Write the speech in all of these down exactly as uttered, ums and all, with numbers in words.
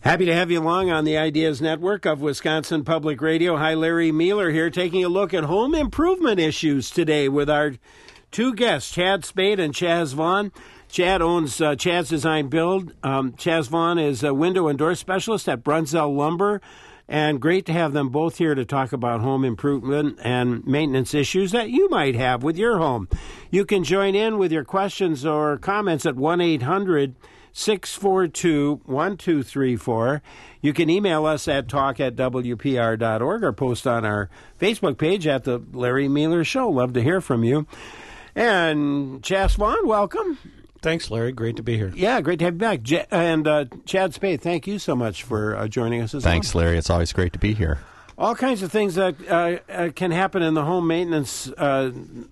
Happy to have you along on the Ideas Network of Wisconsin Public Radio. Hi, Larry Mueller here, taking a look at home improvement issues today with our two guests, Chad Spade and Chaz Vaughn. Chad owns uh, Chad's Design Build. Um, Chaz Vaughn is a window and door specialist at Brunzell Lumber. And great to have them both here to talk about home improvement and maintenance issues that you might have with your home. You can join in with your questions or comments at one eight hundred six four two one two three four. You can email us at talk at w p r dot org or post on our Facebook page at the Larry Mueller Show. Love to hear from you. And Chaz Vaughn, welcome. Thanks, Larry. Great to be here. Yeah, great to have you back. J- and uh, Chad Spade, thank you so much for uh, joining us as Thanks, well. Larry. It's always great to be here. All kinds of things that uh, uh, can happen in the home maintenance uh,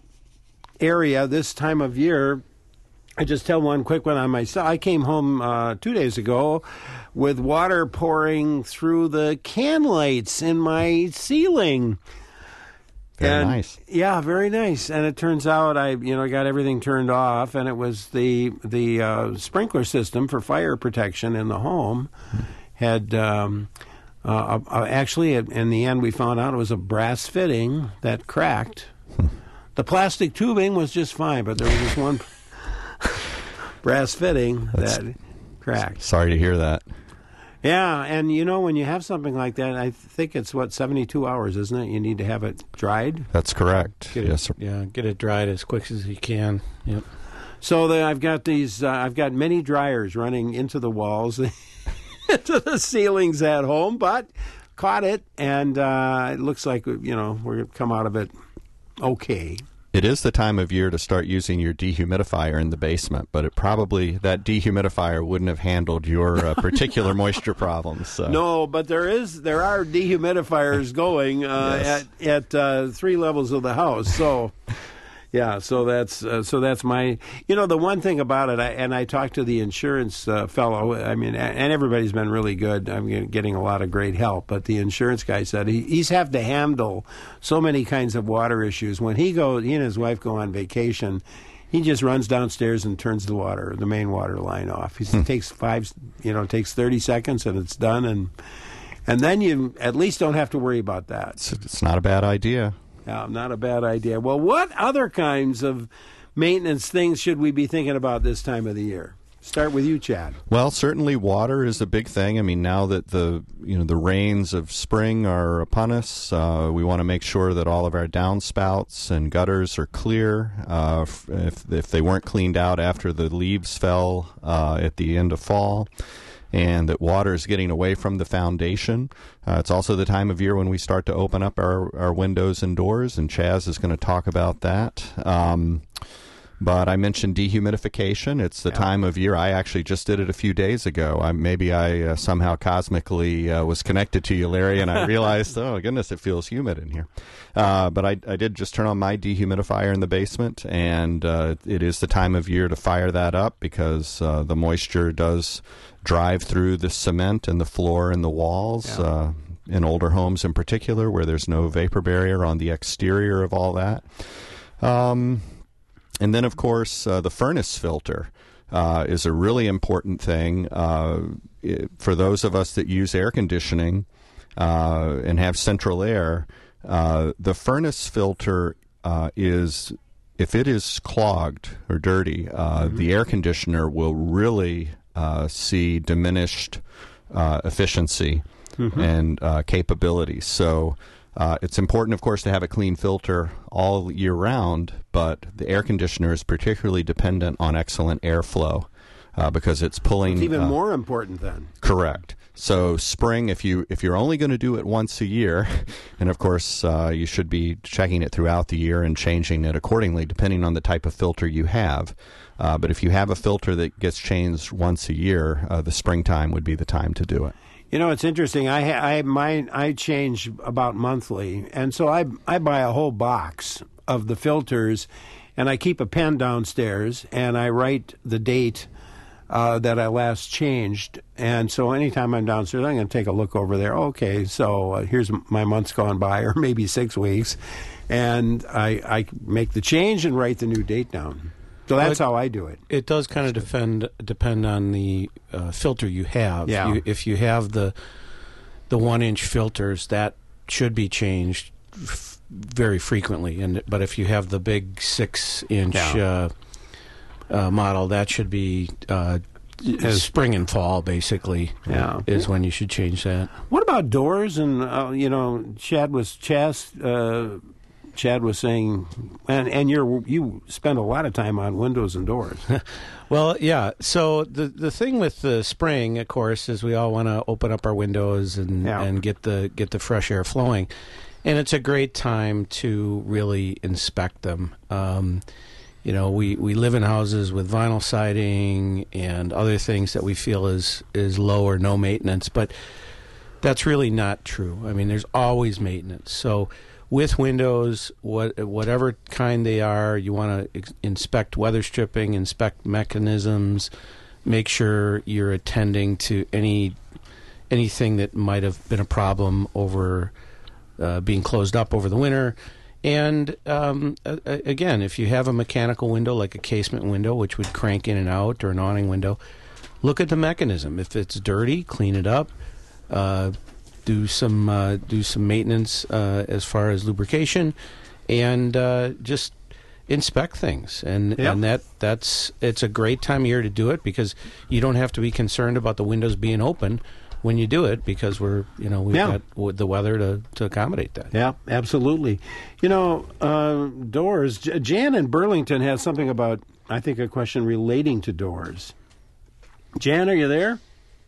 area this time of year. I just tell one quick one on myself. I came home uh, two days ago with water pouring through the can lights in my ceiling. Very and, nice. Yeah, very nice. And it turns out I, you know, got everything turned off, and it was the the uh, sprinkler system for fire protection in the home had um, uh, uh, actually in the end we found out it was a brass fitting that cracked. The plastic tubing was just fine, but there was this one brass fitting That's, that cracked. Sorry to hear that. Yeah, and you know, when you have something like that, I think it's, what, seventy-two hours, isn't it? You need to have it dried? That's correct. Get yes, sir. It, yeah, get it dried as quick as you can. Yep. So the, I've got these, uh, I've got many dryers running into the walls, into the ceilings at home, but caught it, and uh, it looks like, you know, we're going to come out of it okay. It is the time of year to start using your dehumidifier in the basement, but it probably, that dehumidifier wouldn't have handled your uh, particular moisture problems. So. No, but there is, there are dehumidifiers going uh, Yes. at at uh, three levels of the house. So, yeah, so that's uh, so that's my. You know, the one thing about it, I, and I talked to the insurance uh, fellow. I mean, and everybody's been really good. I'm getting a lot of great help, but the insurance guy said he, he's have to handle so many kinds of water issues. When he go, he and his wife go on vacation, he just runs downstairs and turns the water, the main water line off. He Hmm. takes five, you know, takes thirty seconds and it's done, and and then you at least don't have to worry about that. It's, it's not a bad idea. Yeah, not a bad idea. Well, what other kinds of maintenance things should we be thinking about this time of the year? Start with you, Chad. Well, certainly water is a big thing. I mean, now that the you know the rains of spring are upon us, uh, we want to make sure that all of our downspouts and gutters are clear. Uh, if if they weren't cleaned out after the leaves fell uh, at the end of fall, and that water is getting away from the foundation. Uh, it's also the time of year when we start to open up our, our windows and doors, and Chaz is going to talk about that. Um, but I mentioned dehumidification. It's the yeah. time of year. I actually just did it a few days ago. I, maybe I uh, somehow cosmically uh, was connected to you, Larry, and I realized, oh, goodness, it feels humid in here. Uh, but I, I did just turn on my dehumidifier in the basement, and uh, it is the time of year to fire that up because uh, the moisture does drive through the cement and the floor and the walls, yeah. uh, in older homes in particular, where there's no vapor barrier on the exterior of all that. Um, and then, of course, uh, the furnace filter uh, is a really important thing. Uh, it, for those of us that use air conditioning uh, and have central air, uh, the furnace filter uh, is, if it is clogged or dirty, uh, mm-hmm. the air conditioner will really Uh, see diminished uh, efficiency mm-hmm. and uh, capability. So uh, it's important, of course, to have a clean filter all year round, but the air conditioner is particularly dependent on excellent airflow uh, because it's pulling... It's even uh, more important then. Correct. So spring, if you if you're only going to do it once a year, and of course uh, you should be checking it throughout the year and changing it accordingly, depending on the type of filter you have. Uh, but if you have a filter that gets changed once a year, uh, the springtime would be the time to do it. You know, it's interesting. I ha- I mine I change about monthly, and so I I buy a whole box of the filters, and I keep a pen downstairs, and I write the date uh, that I last changed. And so anytime I'm downstairs, I'm going to take a look over there. Okay, so uh, here's my month's gone by, or maybe six weeks, and I I make the change and write the new date down. So that's Well, how I do it. It does kind of depend depend on the uh, filter you have. Yeah. You, if you have the the one inch filters, that should be changed f- very frequently. And but if you have the big six inch Yeah. uh, uh, model, that should be uh, As- spring and fall. Basically, Yeah. is when you should change that. What about doors? And uh, you know, Chad was Chaz. Uh, Chad was saying, and and you're you spend a lot of time on windows and doors. Well, yeah. So the the thing with the spring, of course, is we all want to open up our windows and, Yeah. and get the get the fresh air flowing, and it's a great time to really inspect them. Um, you know, we, we live in houses with vinyl siding and other things that we feel is is low or no maintenance, but that's really not true. I mean, there's always maintenance. So with windows, what whatever kind they are, you want to ex- inspect weather stripping, inspect mechanisms, make sure you're attending to any anything that might have been a problem over uh, being closed up over the winter. And um, a- a- again, if you have a mechanical window like a casement window, which would crank in and out, or an awning window, look at the mechanism. If it's dirty, clean it up. Uh, do some uh, do some maintenance uh, as far as lubrication, and uh, just inspect things. And Yep. and that that's it's a great time of year to do it, because you don't have to be concerned about the windows being open when you do it, because we're you know we've Yeah. got w- the weather to, to accommodate that. Yeah, absolutely. You know, uh, doors. J- Jan in Burlington has something about, I think, a question relating to doors. Jan, are you there?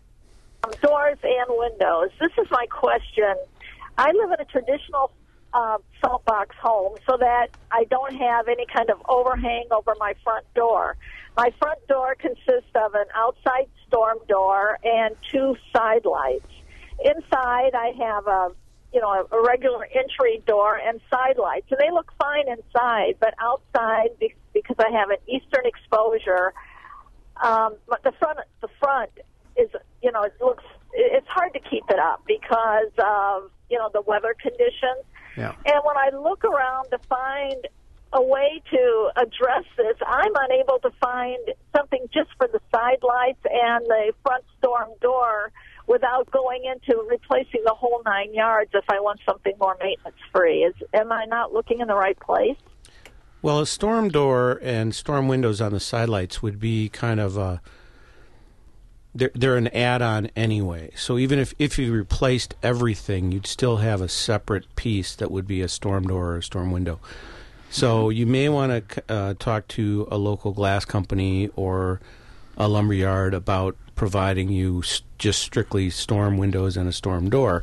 Doors and windows. This is my question. I live in a traditional uh, salt box home, so that I don't have any kind of overhang over my front door. My front door consists of an outside storm door and two side lights. Inside, I have a you know a regular entry door and side lights, and they look fine inside. But outside, be- because I have an eastern exposure, um, but the front the front is you know it looks it's hard to keep it up because of you know the weather conditions. Yeah. And when I look around to find a way to address this, I'm unable to find something just for the side lights and the front storm door without going into replacing the whole nine yards if I want something more maintenance-free. Is Am I not looking in the right place? Well, a storm door and storm windows on the side lights would be kind of a they're, they're an add-on anyway. So even if, if you replaced everything, you'd still have a separate piece that would be a storm door or a storm window. So you may want to uh, talk to a local glass company or a lumber yard about providing you s- just strictly storm windows and a storm door.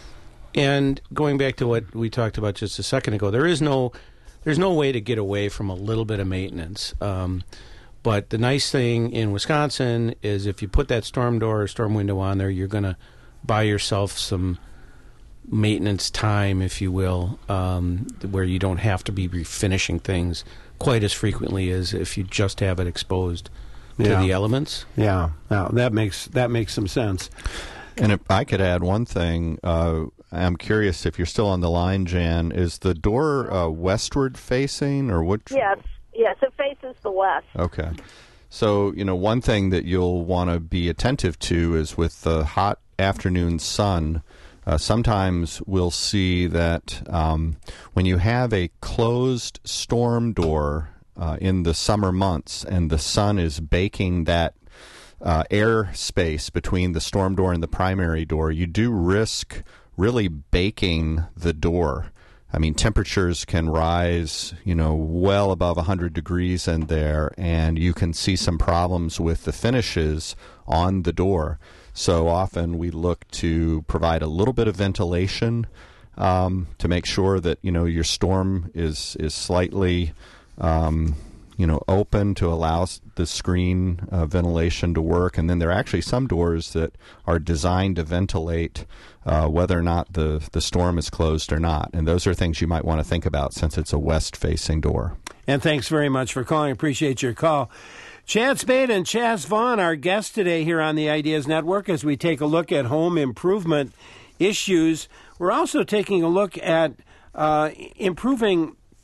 And going back to what we talked about just a second ago, there is no there's no way to get away from a little bit of maintenance. Um, But the nice thing in Wisconsin is if you put that storm door or storm window on there, you're going to buy yourself some maintenance time, if you will, um, where you don't have to be refinishing things quite as frequently as if you just have it exposed to Yeah. the elements. Yeah, now that makes that makes some sense. And if I could add one thing, uh, I'm curious if you're still on the line, Jan. Is the door uh, westward facing, or what? Yes, yes, it faces the west. Okay. So, you know, one thing that you'll want to be attentive to is with the hot afternoon sun, uh, sometimes we'll see that um, when you have a closed storm door uh, in the summer months and the sun is baking that uh, air space between the storm door and the primary door, you do risk really baking the door. I mean, temperatures can rise, you know, well above one hundred degrees in there, and you can see some problems with the finishes on the door. So often we look to provide a little bit of ventilation um, to make sure that, you know, your storm is, is slightly, um, you know, open to allow the screen uh, ventilation to work. And then there are actually some doors that are designed to ventilate uh, whether or not the, the storm is closed or not. And those are things you might want to think about since it's a west-facing door. And thanks very much for calling. Appreciate your call. Chad Spade and Chaz Vaughn, our guests today here on the Ideas Network, as we take a look at home improvement issues. We're also taking a look at uh, improving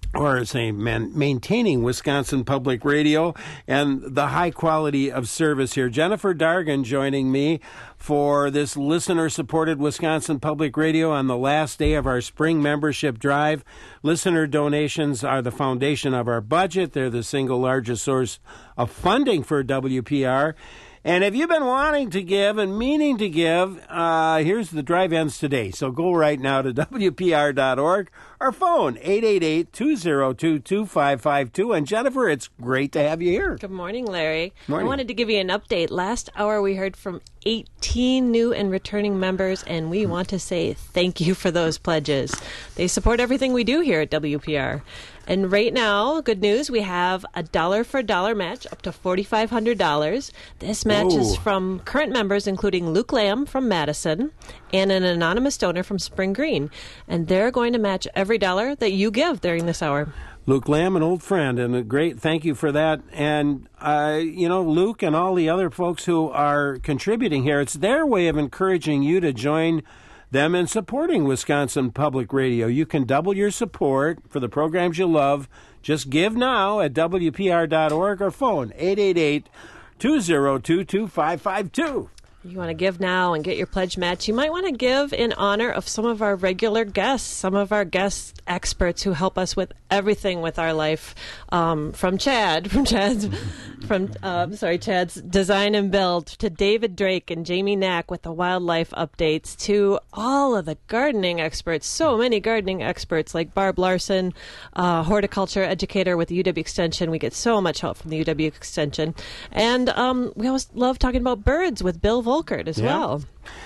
or say man, maintaining Wisconsin Public Radio and the high quality of service here. Jennifer Dargan joining me for this listener-supported Wisconsin Public Radio on the last day of our spring membership drive. Listener donations are the foundation of our budget. They're the single largest source of funding for W P R. And if you've been wanting to give and meaning to give, uh, here's the drive ends today. So go right now to W P R dot org or phone eight eight eight, two oh two, two five five two. And Jennifer, it's great to have you here. Good morning, Larry. Morning. I wanted to give you an update. Last hour we heard from eighteen new and returning members, and we want to say thank you for those pledges. They support everything we do here at W P R. And right now, good news, we have a dollar for dollar match up to four thousand five hundred dollars. This match Whoa. is from current members, including Luke Lamb from Madison and an anonymous donor from Spring Green. And they're going to match every dollar that you give during this hour. Luke Lamb, an old friend, and a great thank you for that. And, uh, you know, Luke and all the other folks who are contributing here, it's their way of encouraging you to join them in supporting Wisconsin Public Radio. You can double your support for the programs you love. Just give now at W P R dot org or phone eight eight eight, two oh two, two five five two. You want to give now and get your pledge match. You might want to give in honor of some of our regular guests, some of our guest experts who help us with everything with our life. Um, from Chad, from Chad's, from uh, sorry, Chad's Design and Build, to David Drake and Jamie Knack with the wildlife updates, to all of the gardening experts. So many gardening experts like Barb Larson, uh, horticulture educator with the U W Extension. We get so much help from the U W Extension, and um, we always love talking about birds with Bill Volkert as Yeah. well.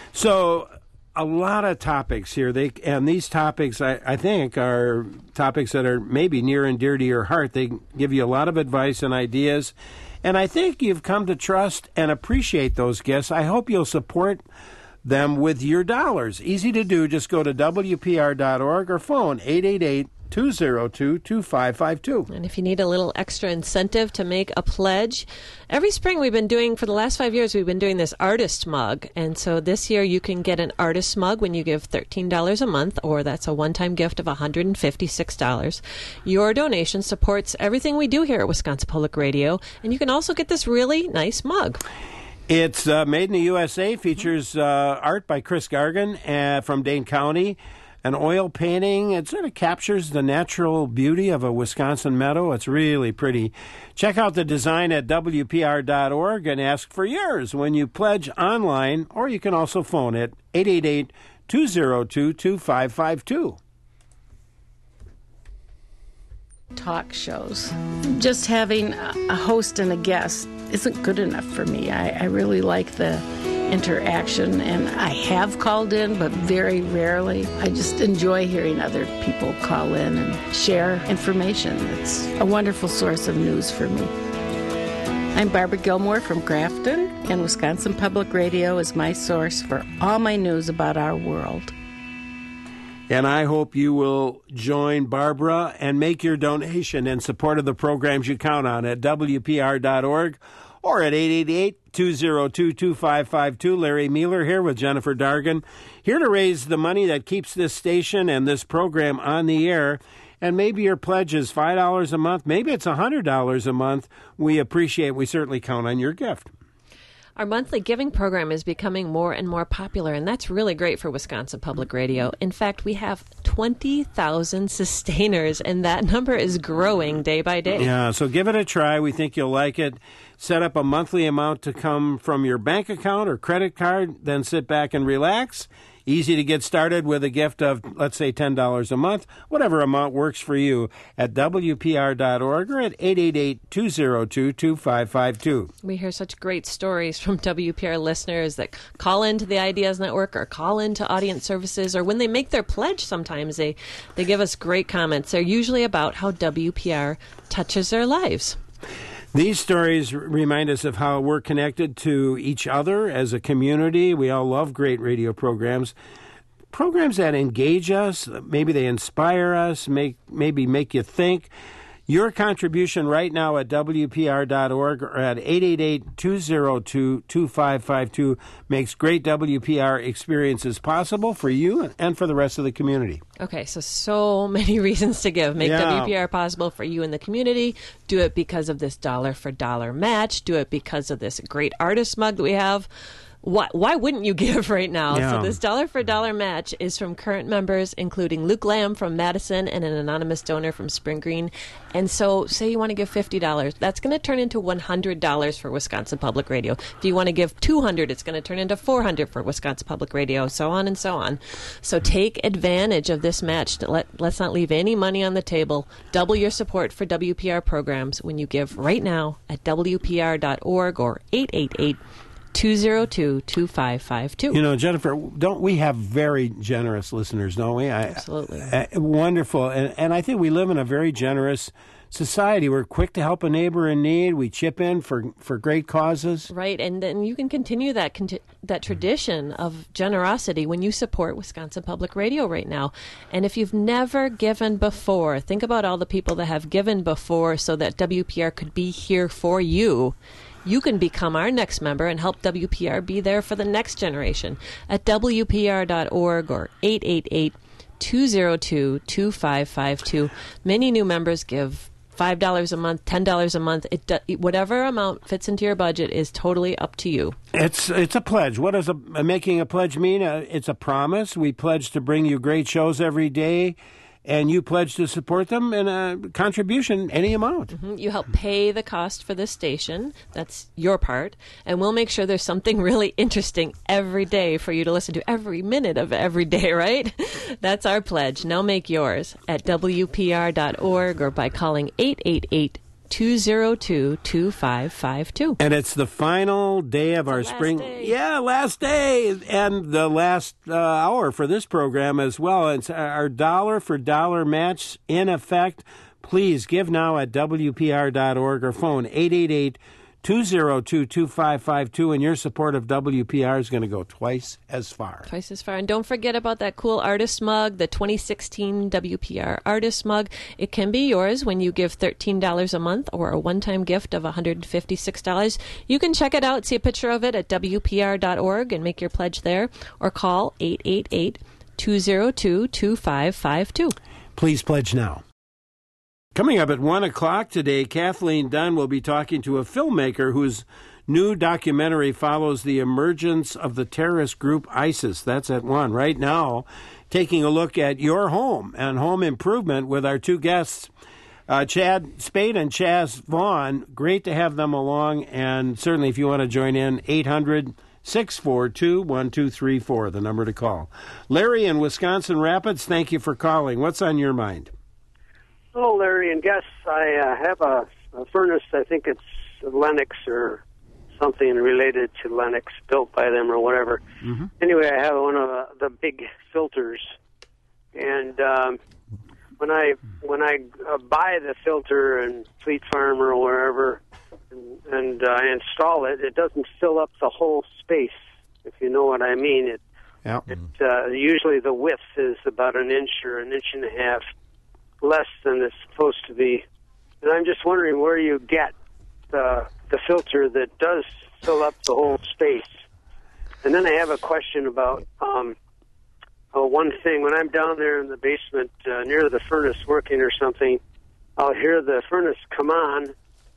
So a lot of topics here. They and these topics, I, I think, are topics that are maybe near and dear to your heart. They give you a lot of advice and ideas, and I think you've come to trust and appreciate those guests. I hope you'll support them with your dollars. Easy to do. Just go to W P R dot org or phone eight eight eight, two oh two, two five five two. And if you need a little extra incentive to make a pledge, every spring we've been doing, for the last five years, we've been doing this artist mug. And so this year you can get an artist mug when you give thirteen dollars a month, or that's a one-time gift of one hundred fifty-six dollars. Your donation supports everything we do here at Wisconsin Public Radio, and you can also get this really nice mug. It's uh, made in the U S A, features uh, art by Chris Gargan uh, from Dane County, an oil painting. It sort of captures the natural beauty of a Wisconsin meadow. It's really pretty. Check out the design at W P R dot org and ask for yours when you pledge online, or you can also phone it eight eight eight, two oh two, two five five two. Talk shows. Just having a host and a guest isn't good enough for me. I, I really like the interaction, and I have called in, but very rarely. I just enjoy hearing other people call in and share information. It's a wonderful source of news for me. I'm Barbara Gilmore from Grafton, and Wisconsin Public Radio is my source for all my news about our world. And I hope you will join Barbara and make your donation in support of the programs you count on at W P R dot org or at eight eight eight, two oh two, two five five two. Larry Mueller here with Jennifer Dargan, here to raise the money that keeps this station and this program on the air. And maybe your pledge is five dollars a month. Maybe it's one hundred dollars a month. We appreciate, we certainly count on your gift. Our monthly giving program is becoming more and more popular, and that's really great for Wisconsin Public Radio. In fact, we have twenty thousand sustainers, and that number is growing day by day. Yeah, so give it a try. We think you'll like it. Set up a monthly amount to come from your bank account or credit card, then sit back and relax. Easy to get started with a gift of, let's say, ten dollars a month, whatever amount works for you, at W P R dot org or at eight eight eight, two oh two, two five five two. We hear such great stories from W P R listeners that call into the Ideas Network or call into Audience Services, or when they make their pledge, sometimes they, they give us great comments. They're usually about how W P R touches their lives. These stories remind us of how we're connected to each other as a community. We all love great radio programs. Programs that engage us, maybe they inspire us, make maybe make you think. Your contribution right now at W P R dot org or at eight eight eight, two zero two, two five five two makes great W P R experiences possible for you and for the rest of the community. Okay, so so many reasons to give. Make Yeah. W P R possible for you and the community. Do it because of this dollar for dollar match. Do it because of this great artist mug that we have. Why, why wouldn't you give right now? Yeah. So this dollar for dollar match is from current members, including Luke Lamb from Madison and an anonymous donor from Spring Green. And so say you want to give fifty dollars. That's going to turn into one hundred dollars for Wisconsin Public Radio. If you want to give two hundred dollars, it's going to turn into four hundred dollars for Wisconsin Public Radio, so on and so on. So take advantage of this match. Let, let's not leave any money on the table. Double your support for W P R programs when you give right now at W P R dot org or eight eight eight, two zero two, two five five two. You know, Jennifer, don't we have very generous listeners, don't we? I, Absolutely. I, wonderful. And, and I think we live in a very generous society. We're quick to help a neighbor in need. We chip in for, for great causes. Right, and then you can continue that conti- that tradition of generosity when you support Wisconsin Public Radio right now. And if you've never given before, think about all the people that have given before so that W P R could be here for you. You can become our next member and help W P R be there for the next generation at W P R dot org or eight eight eight, two zero two, two five five two. Many new members give five dollars a month, ten dollars a month. It do, whatever amount fits into your budget is totally up to you. It's it's a pledge. What does a, making a pledge mean? Uh, it's a promise. We pledge to bring you great shows every day, and you pledge to support them in a contribution, any amount. Mm-hmm. You help pay the cost for this station. That's your part. And we'll make sure there's something really interesting every day for you to listen to, every minute of every day, right? That's our pledge. Now make yours at W P R dot org or by calling eight eight eight, two zero two, two five five two. And it's the final day of our last spring. day. Yeah, last day. And the last uh, hour for this program as well. It's our dollar for dollar match in effect. Please give now at W P R dot org or phone eight eight eight, two zero two, two five five two. And your support of W P R is going to go twice as far. Twice as far. And don't forget about that cool artist mug, the twenty sixteen W P R artist mug. It can be yours when you give thirteen dollars a month or a one-time gift of one hundred fifty-six dollars. You can check it out, see a picture of it at W P R dot org and make your pledge there, or call eight eight eight, two zero two, two five five two. Please pledge now. Coming up at one o'clock today, Kathleen Dunn will be talking to a filmmaker whose new documentary follows the emergence of the terrorist group ISIS. That's at one. Right now, taking a look at your home and home improvement with our two guests, uh, Chad Spade and Chaz Vaughn. Great to have them along, and certainly if you want to join in, eight hundred, six four two, one two three four, the number to call. Larry in Wisconsin Rapids, thank you for calling. What's on your mind? Hello, Larry and Gus. I uh, have a, a furnace. I think it's Lennox or something related to Lennox, built by them or whatever. Mm-hmm. Anyway, I have one of the, the big filters, and um, when I when I uh, buy the filter in Fleet Farm or wherever, and, and uh, install it, it doesn't fill up the whole space. If you know what I mean, it. Yeah. It uh, usually the width is about an inch or an inch and a half less than it's supposed to be. And I'm just wondering where you get the the filter that does fill up the whole space. And then I have a question about um, oh, one thing. When I'm down there in the basement uh, near the furnace working or something, I'll hear the furnace come on,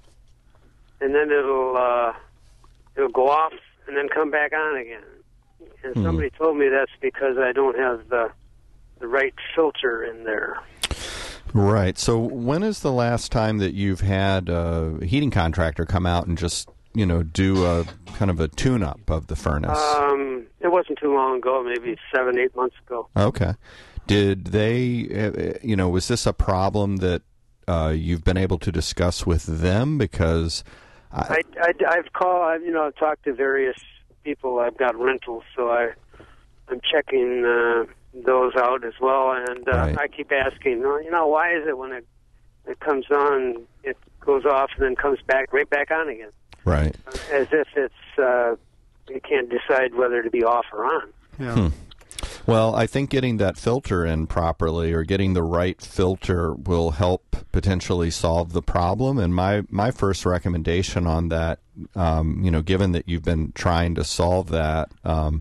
and then it'll uh, it'll go off and then come back on again. And hmm. somebody told me that's because I don't have the the right filter in there. Right. So when is the last time that you've had a heating contractor come out and just, you know, do a kind of a tune-up of the furnace? Um, it wasn't too long ago, maybe seven, eight months ago. Okay. Did they, you know, was this a problem that uh, you've been able to discuss with them? Because I, I, I, I've called, you know, I've talked to various people. I've got rentals, so I, I'm checking uh, those out as well. And uh, right. I keep asking, you know, why is it when it it comes on, it goes off and then comes back right back on again? Right. As if it's uh, you can't decide whether to be off or on. Yeah. Hmm. Well, I think getting that filter in properly or getting the right filter will help potentially solve the problem. And my, my first recommendation on that, um, you know, given that you've been trying to solve that, um,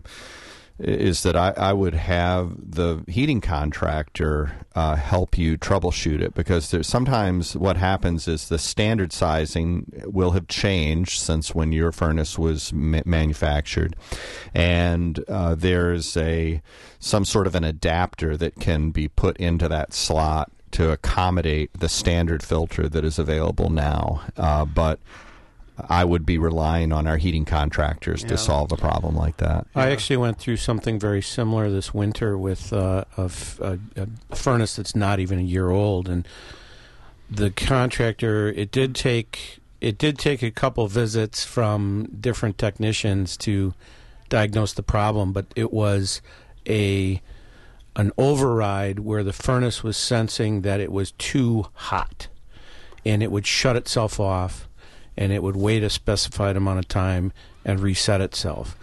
is that I, I would have the heating contractor uh, help you troubleshoot it, because there's sometimes what happens is the standard sizing will have changed since when your furnace was ma- manufactured, and uh, there's a some sort of an adapter that can be put into that slot to accommodate the standard filter that is available now, uh, but I would be relying on our heating contractors yeah. to solve a problem like that. I actually went through something very similar this winter with uh, a, f- a, a furnace that's not even a year old, and the contractor. It did take it did take a couple visits from different technicians to diagnose the problem, but it was a an override where the furnace was sensing that it was too hot, and it would shut itself off. And it would wait a specified amount of time and reset itself.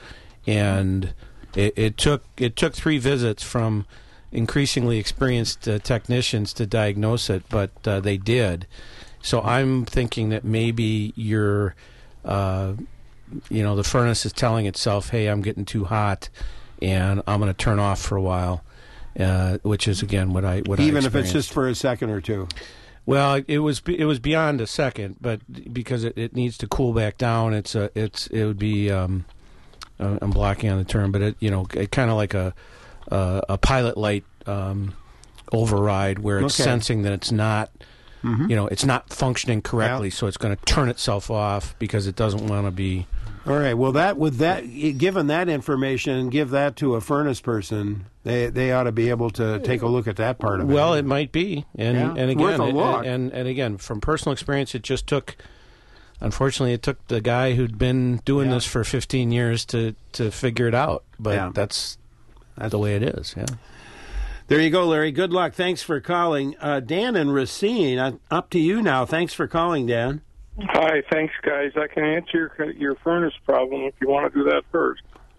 And it, it took it took three visits from increasingly experienced uh, technicians to diagnose it, but uh, they did. So I'm thinking that maybe your, uh, you know, the furnace is telling itself, "Hey, I'm getting too hot, and I'm going to turn off for a while," uh, which is again what I what even I if it's just for a second or two. Well, it was it was beyond a second, but because it, it needs to cool back down, it's a it's it would be um, uh, I'm blocking on the term, but it you know it kind of like a uh, a pilot light um, override where it's okay. sensing that it's not mm-hmm. you know it's not functioning correctly, yeah. so it's going to turn itself off because it doesn't want to be. All right. Well, that with that, given that information, and give that to a furnace person, they they ought to be able to take a look at that part of it. Well, it might be, and yeah. and again, Worth a it, look. and and again, from personal experience, it just took. Unfortunately, it took the guy who'd been doing yeah. this for fifteen years to, to figure it out. But yeah. that's that's the way it is. Yeah. There you go, Larry. Good luck. Thanks for calling, uh, Dan and Racine. Uh, up to you now. Thanks for calling, Dan. Hi, thanks, guys. I can answer your, your furnace problem if you want to do that first.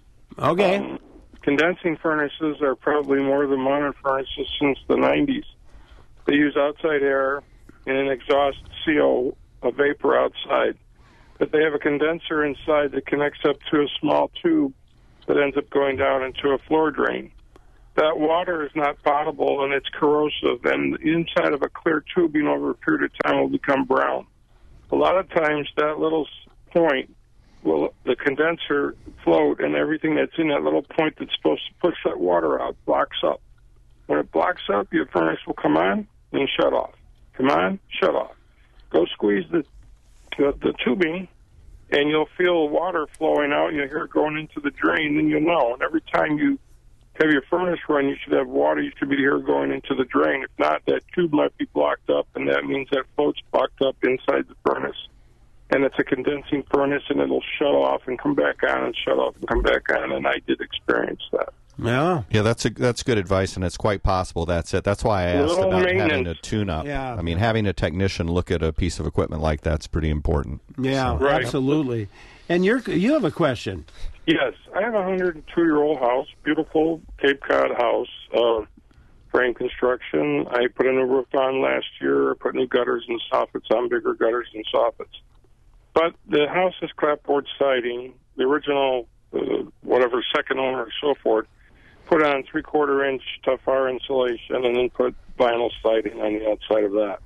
Okay. Um, condensing furnaces are probably more than modern furnaces since the nineties. They use outside air and an exhaust C O, a vapor outside. But they have a condenser inside that connects up to a small tube that ends up going down into a floor drain. That water is not potable and it's corrosive, and the inside of a clear tubing over a period of time will become brown. A lot of times that little point will, the condenser float, and everything that's in that little point that's supposed to push that water out blocks up. When it blocks up, your furnace will come on and shut off. Come on, shut off. Go squeeze the the, the tubing, and you'll feel water flowing out. You'll hear it going into the drain, then you'll know. And every time you have your furnace run, you should have water. You should be here going into the drain. If not, that tube might be blocked up, and that means that float's blocked up inside the furnace. And it's a condensing furnace, and it'll shut off and come back on and shut off and come back on, and I did experience that. Yeah, yeah, that's a, that's good advice, and it's quite possible that's it. That's why I asked about having a tune-up. Yeah. I mean, having a technician look at a piece of equipment like that's pretty important. Yeah, so. Right. Absolutely. And you're you have a question. Yes, I have a one hundred two year old house, beautiful Cape Cod house, uh, frame construction. I put a new roof on last year, put new gutters and soffits on, bigger gutters and soffits. But the house has clapboard siding. The original, uh, whatever, second owner or so forth, put on three-quarter inch tough R insulation and then put vinyl siding on the outside of that.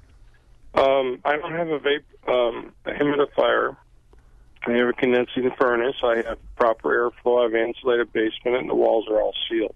Um, I don't have a vape um, a humidifier. I have a condensing furnace. I have proper airflow. I have an insulated basement, and the walls are all sealed.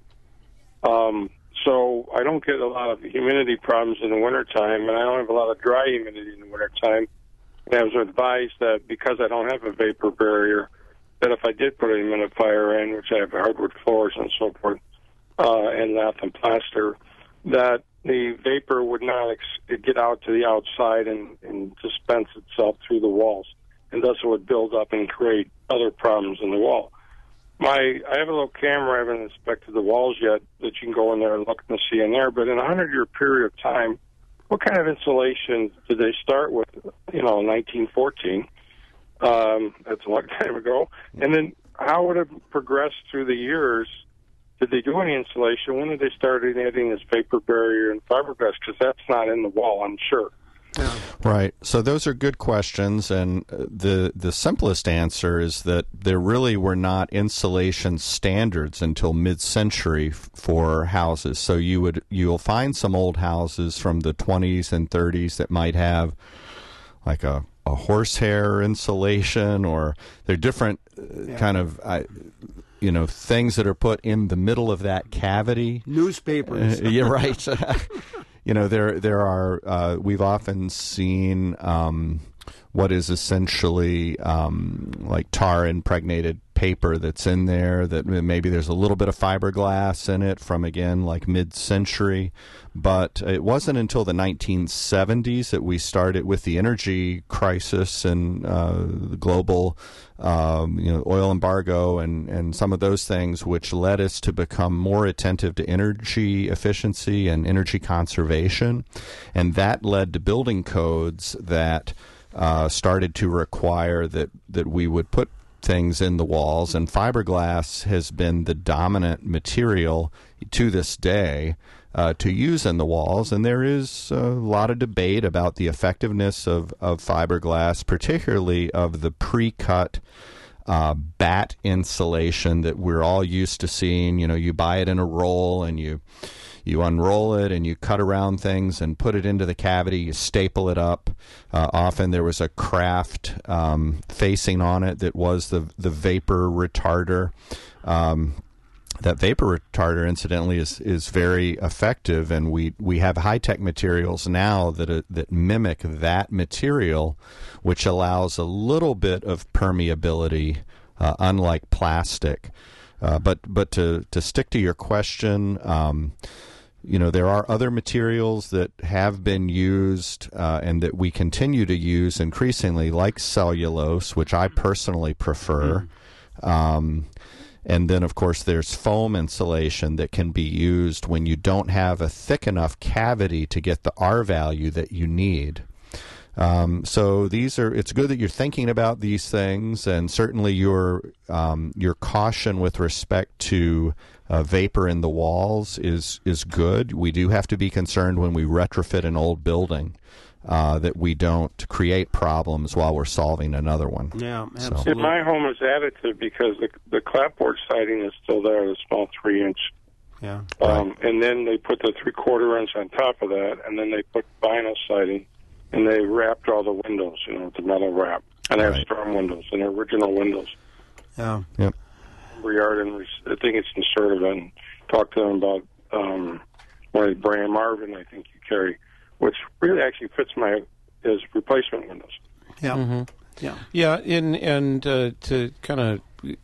Um, so I don't get a lot of humidity problems in the wintertime, and I don't have a lot of dry humidity in the wintertime. And I was advised that because I don't have a vapor barrier, that if I did put a humidifier in, which I have hardwood floors and so forth, uh, and lath and plaster, that the vapor would not ex- get out to the outside and, and dispense itself through the walls. And thus it would build up and create other problems in the wall. My, I have a little camera. I haven't inspected the walls yet that you can go in there and look and see in there. But in a hundred-year period of time, what kind of insulation did they start with? You know, nineteen fourteen. Um, that's a long time ago. And then how would it progress through the years did they do any insulation? When did they start adding this vapor barrier and fiberglass? Because that's not in the wall, I'm sure. Yeah. Right. So those are good questions, and the the simplest answer is that there really were not insulation standards until mid-century f- for houses. So you would you'll find some old houses from the twenties and thirties that might have like a, a horsehair insulation, or they're different uh, Yeah. kind of uh, you know things that are put in the middle of that cavity. Newspapers. Uh, yeah, right. You know, there there are. Uh, we've often seen um, what is essentially um, like tar impregnated paper that's in there. That maybe there's a little bit of fiberglass in it from, again, like mid-century. But it wasn't until the nineteen seventies that we started with the energy crisis and uh, the global, um, you know, oil embargo and, and some of those things, which led us to become more attentive to energy efficiency and energy conservation. And that led to building codes that uh, started to require that, that we would put things in the walls, and fiberglass has been the dominant material to this day uh, to use in the walls. And there is a lot of debate about the effectiveness of, of fiberglass, particularly of the pre-cut uh, bat insulation that we're all used to seeing. You know, you buy it in a roll and you You unroll it and you cut around things and put it into the cavity. You staple it up. Uh, often there was a craft um, facing on it that was the the vapor retarder. Um, that vapor retarder, incidentally, is is very effective, and we, we have high tech materials now that uh, that mimic that material, which allows a little bit of permeability, uh, unlike plastic. Uh, but but to to stick to your question. Um, You know, there are other materials that have been used uh, and that we continue to use increasingly, like cellulose, which I personally prefer. Mm-hmm. Um, and then, of course, there's foam insulation that can be used when you don't have a thick enough cavity to get the R value that you need. Um, so these are. It's good that you're thinking about these things, and certainly your um, your caution with respect to uh, vapor in the walls is is good. We do have to be concerned when we retrofit an old building uh, that we don't create problems while we're solving another one. Yeah, So- absolutely. In my home is additive because the the clapboard siding is still there, the small three inch. Yeah. Um, and then they put the three quarter inch on top of that, and then they put vinyl siding. And they wrapped all the windows, you know, with the metal wrap. And they have Right. storm windows and original windows. Yeah. Yep. Yard, and I think it's inserted. And talked to them about um, one of Brian Marvin, I think you carry, which really actually fits my as replacement windows. Yeah. Mm-hmm. Yeah. Yeah, and, and uh, to kind of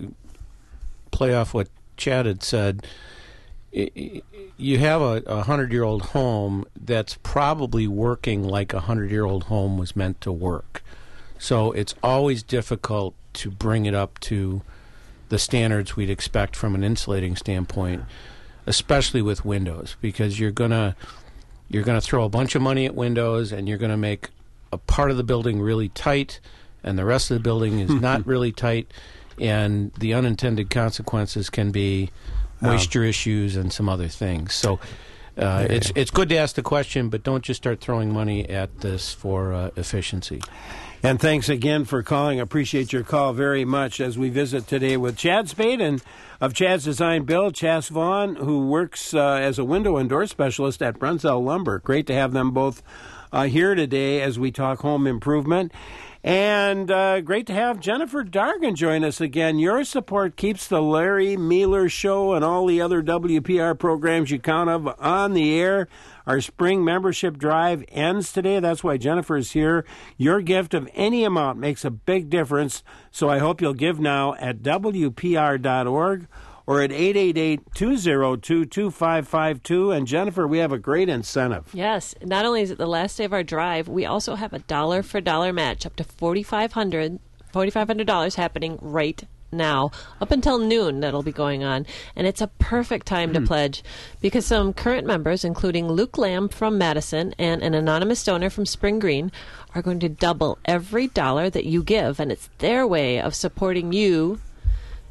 play off what Chad had said, i- i- you have a, a hundred-year-old home that's probably working like a hundred-year-old home was meant to work. So it's always difficult to bring it up to the standards we'd expect from an insulating standpoint, especially with windows, because you're gonna you're gonna throw a bunch of money at windows, and you're gonna make a part of the building really tight, and the rest of the building is not really tight, and the unintended consequences can be moisture issues and some other things. So uh, it's it's good to ask the question, but don't just start throwing money at this for uh, efficiency. And thanks again for calling. Appreciate your call very much as we visit today with Chad Spade and of Chad's Design Build, Chas Vaughn, who works uh, as a window and door specialist at Brunzell Lumber. Great to have them both uh, here today as we talk home improvement. And uh, great to have Jennifer Dargan join us again. Your support keeps the Larry Mealer Show and all the other W P R programs you count of on the air. Our spring membership drive ends today. That's why Jennifer is here. Your gift of any amount makes a big difference. So I hope you'll give now at W P R dot org or at eight eight eight, two oh two, two five five two. And Jennifer, we have a great incentive. Yes. Not only is it the last day of our drive, we also have a dollar for dollar match up to four thousand five hundred dollars four thousand five hundred dollars happening right now up until noon. That'll be going on, and it's a perfect time to pledge because some current members, including Luke Lamb from Madison and an anonymous donor from Spring Green, are going to double every dollar that you give, and it's their way of supporting you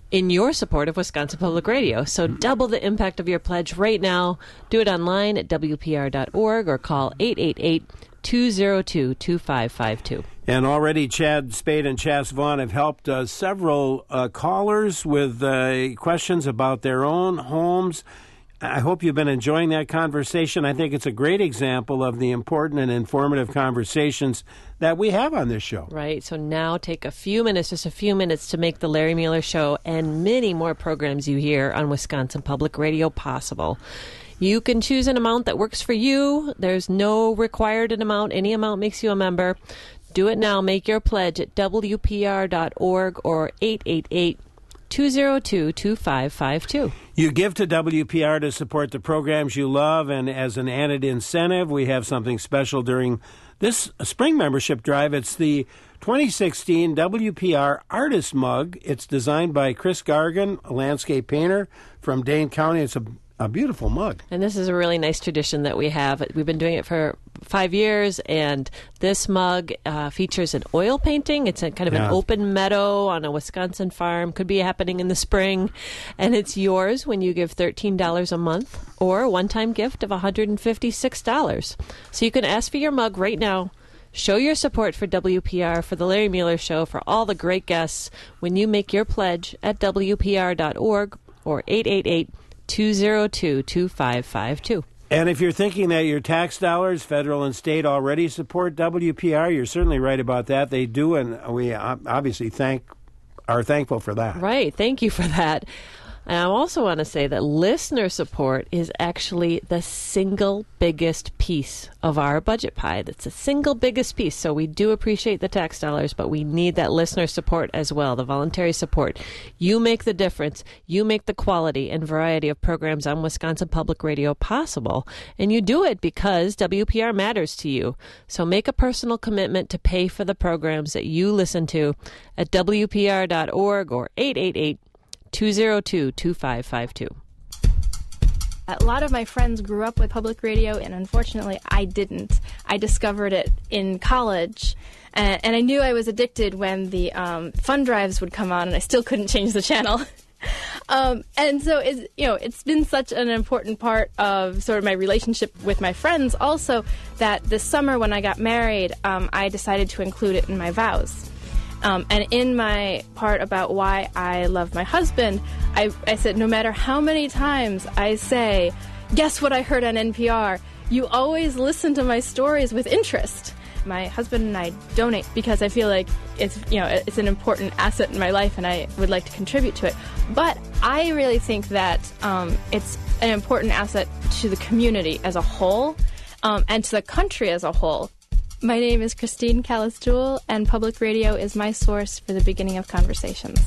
in your support of Wisconsin Public Radio. So double the impact of your pledge right now. Do it online at W P R dot org or call eight eight eight, two zero two, two five five two. And already Chad Spade and Chas Vaughn have helped uh, several uh, callers with uh, questions about their own homes. I hope you've been enjoying that conversation. I think it's a great example of the important and informative conversations that we have on this show. Right. So now take a few minutes, just a few minutes, to make the Larry Mueller Show and many more programs you hear on Wisconsin Public Radio possible. You can choose an amount that works for you. There's no required an amount. Any amount makes you a member. Do it now. Make your pledge at W P R dot org or eight eight eight, two zero two, two five five two. You give to W P R to support the programs you love, and as an added incentive, we have something special during this spring membership drive. It's the twenty sixteen W P R Artist Mug. It's designed by Chris Gargan, a landscape painter from Dane County. It's a A beautiful mug. And this is a really nice tradition that we have. We've been doing it for five years, and this mug uh, features an oil painting. It's a kind of yeah. an open meadow on a Wisconsin farm. Could be happening in the spring. And it's yours when you give thirteen dollars a month or a one-time gift of one hundred fifty-six dollars. So you can ask for your mug right now. Show your support for W P R, for the Larry Mueller Show, for all the great guests when you make your pledge at W P R dot org or eight eight eight, two zero two, two five five two. And if you're thinking that your tax dollars, federal and state, already support W P R, you're certainly right about that. They do, and we obviously thank are thankful for that. Right. Thank you for that. And I also want to say that listener support is actually the single biggest piece of our budget pie. That's the single biggest piece. So we do appreciate the tax dollars, but we need that listener support as well, the voluntary support. You make the difference. You make the quality and variety of programs on Wisconsin Public Radio possible. And you do it because W P R matters to you. So make a personal commitment to pay for the programs that you listen to at W P R dot org or eight eight eight, two zero two, two five five two. A lot of my friends grew up with public radio, and unfortunately I didn't. I discovered it in college, and, and I knew I was addicted when the um, fund drives would come on, and I still couldn't change the channel. um, and so it's, you know, it's been such an important part of sort of my relationship with my friends also that this summer when I got married, um, I decided to include it in my vows. Um, and in my part about why I love my husband, I, I said, no matter how many times I say, guess what I heard on N P R, you always listen to my stories with interest. My husband and I donate because I feel like it's, you know, it's an important asset in my life and I would like to contribute to it. But I really think that um, it's an important asset to the community as a whole um, and to the country as a whole. My name is Christine Callis-Jewell, and public radio is my source for the beginning of conversations.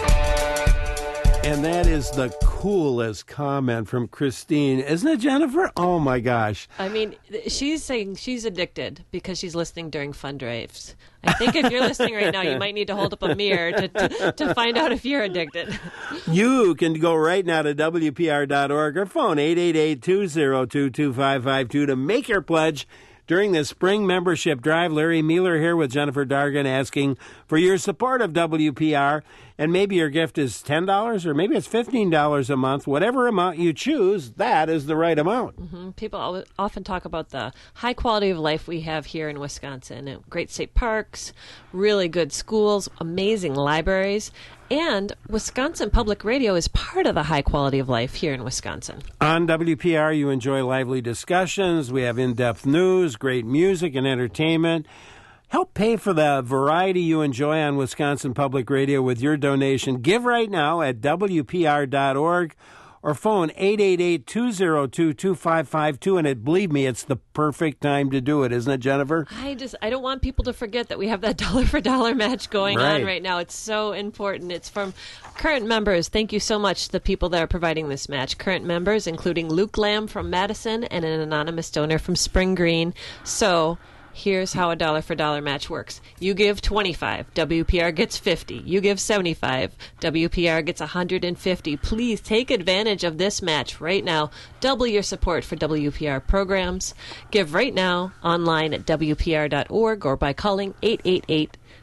And that is the coolest comment from Christine. Isn't it, Jennifer? Oh, my gosh. I mean, she's saying she's addicted because she's listening during fund drives. I think if you're listening right now, you might need to hold up a mirror to, to, to find out if you're addicted. You can go right now to W P R dot org or phone eight eight eight, two zero two, two five five two to make your pledge. During this spring membership drive, Larry Mueller here with Jennifer Dargan asking for your support of W P R. And maybe your gift is ten dollars or maybe it's fifteen dollars a month. Whatever amount you choose, that is the right amount. Mm-hmm. People often talk about the high quality of life we have here in Wisconsin. Great state parks, really good schools, amazing libraries. And Wisconsin Public Radio is part of the high quality of life here in Wisconsin. On W P R, you enjoy lively discussions. We have in-depth news, great music and entertainment. Help pay for the variety you enjoy on Wisconsin Public Radio with your donation. Give right now at W P R dot org or phone eight eight eight, two zero two, two five five two. And it, believe me, it's the perfect time to do it, isn't it, Jennifer? I just I don't want people to forget that we have that dollar for dollar match going right. on right now. It's so important. It's from current members. Thank you so much to the people that are providing this match. Current members, including Luke Lamb from Madison and an anonymous donor from Spring Green. So here's how a dollar for dollar match works. You give twenty-five, W P R gets fifty. You give seventy-five, W P R gets one hundred fifty. Please take advantage of this match right now. Double your support for W P R programs. Give right now online at W P R dot org or by calling eight eight eight,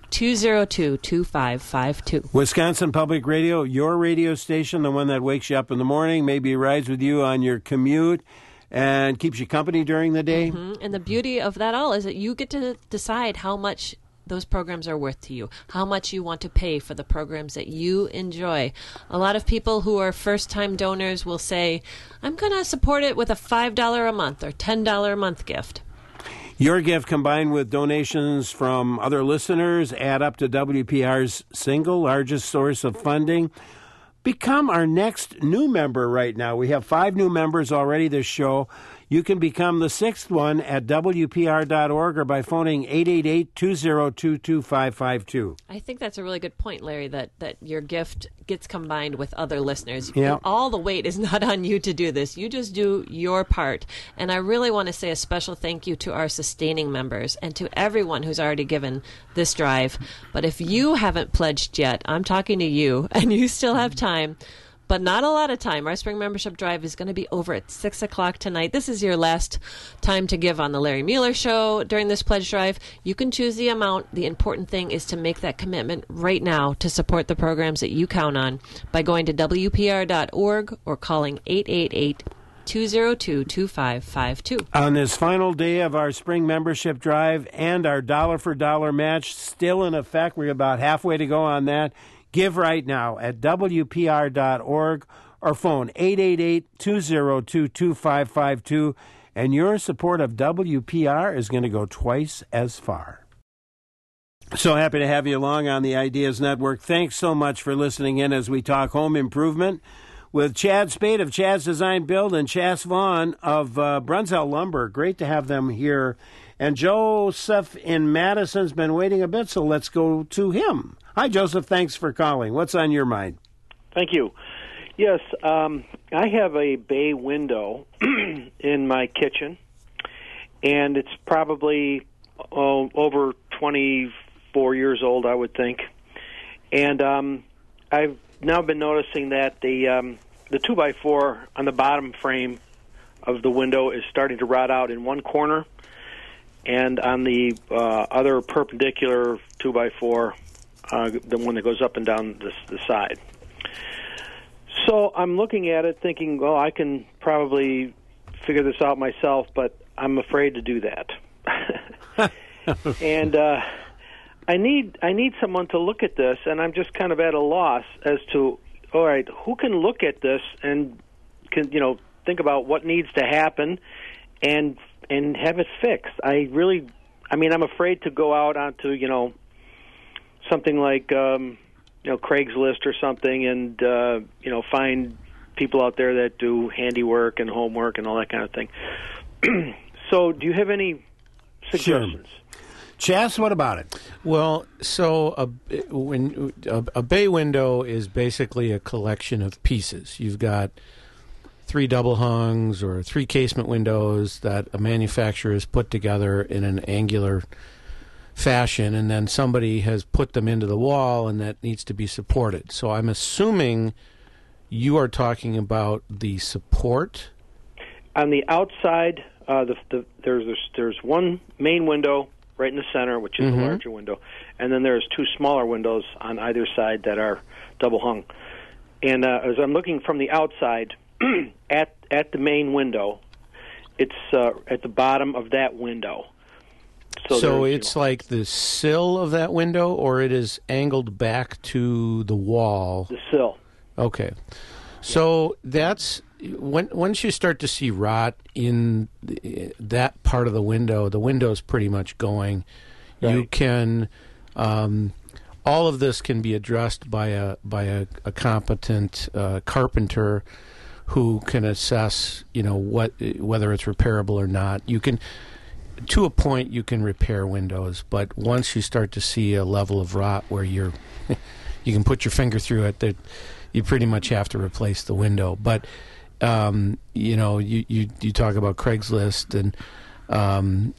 two zero two, two five five two. Wisconsin Public Radio, your radio station, the one that wakes you up in the morning, maybe rides with you on your commute, and keeps you company during the day. Mm-hmm. And the beauty of that all is that you get to decide how much those programs are worth to you, how much you want to pay for the programs that you enjoy. A lot of people who are first-time donors will say, I'm going to support it with a five dollars a month or ten dollars a month gift. Your gift combined with donations from other listeners add up to W P R's single largest source of funding. Become our next new member right now. We have five new members already this show. You can become the sixth one at W P R dot org or by phoning eight eight eight, two zero two, two five five two. I think that's a really good point, Larry, that, that your gift gets combined with other listeners. Yeah. All the weight is not on you to do this. You just do your part. And I really want to say a special thank you to our sustaining members and to everyone who's already given this drive. But if you haven't pledged yet, I'm talking to you, and you still have time. But not a lot of time. Our spring membership drive is going to be over at six o'clock tonight. This is your last time to give on the Larry Mueller Show during this pledge drive. You can choose the amount. The important thing is to make that commitment right now to support the programs that you count on by going to W P R dot org or calling eight eight eight, two zero two, two five five two. On this final day of our spring membership drive and our dollar-for-dollar match still in effect, we're about halfway to go on that. Give right now at W P R dot org or phone eight eight eight, two zero two, two five five two, and your support of W P R is going to go twice as far. So happy to have you along on the Ideas Network. Thanks so much for listening in as we talk home improvement with Chad Spade of Chad's Design Build and Chas Vaughn of uh, Brunzell Lumber. Great to have them here. And Joseph in Madison's been waiting a bit, so let's go to him. Hi, Joseph. Thanks for calling. What's on your mind? Thank you. Yes, um, I have a bay window in my kitchen, and it's probably oh, over twenty-four years old, I would think. And um, I've now been noticing that the um, the two by four on the bottom frame of the window is starting to rot out in one corner, and on the uh, other perpendicular two by four, uh, the one that goes up and down the, the side. So I'm looking at it thinking, well, I can probably figure this out myself, but I'm afraid to do that. and uh, I need I need someone to look at this, and I'm just kind of at a loss as to, all right, who can look at this and can, you know, think about what needs to happen and and have it fixed. I really, I mean, I'm afraid to go out onto, you know, something like, um, you know, Craigslist or something and, uh, you know, find people out there that do handiwork and homework and all that kind of thing. So do you have any suggestions? Sure. Chas, what about it? Well, so a, when, a, a bay window is basically a collection of pieces. You've got three double hungs or three casement windows that a manufacturer has put together in an angular fashion, and then somebody has put them into the wall, and that needs to be supported. So I'm assuming you are talking about the support? On the outside, uh, the, the, there's there's one main window right in the center, which is mm-hmm. a larger window, and then there's two smaller windows on either side that are double hung. And uh, as I'm looking from the outside at at the main window, it's uh, at the bottom of that window. So, so it's you know, like the sill of that window, or it is angled back to the wall? The sill. Okay. So that's when once you start to see rot in the, that part of the window, the window's pretty much going. Right. You can um, all of this can be addressed by a by a, a competent uh, carpenter who can assess, you know, what whether it's repairable or not. You can, to a point, you can repair windows, but once you start to see a level of rot where you're, you can put your finger through it, that you pretty much have to replace the window. But um, you know, you, you you talk about Craigslist and um,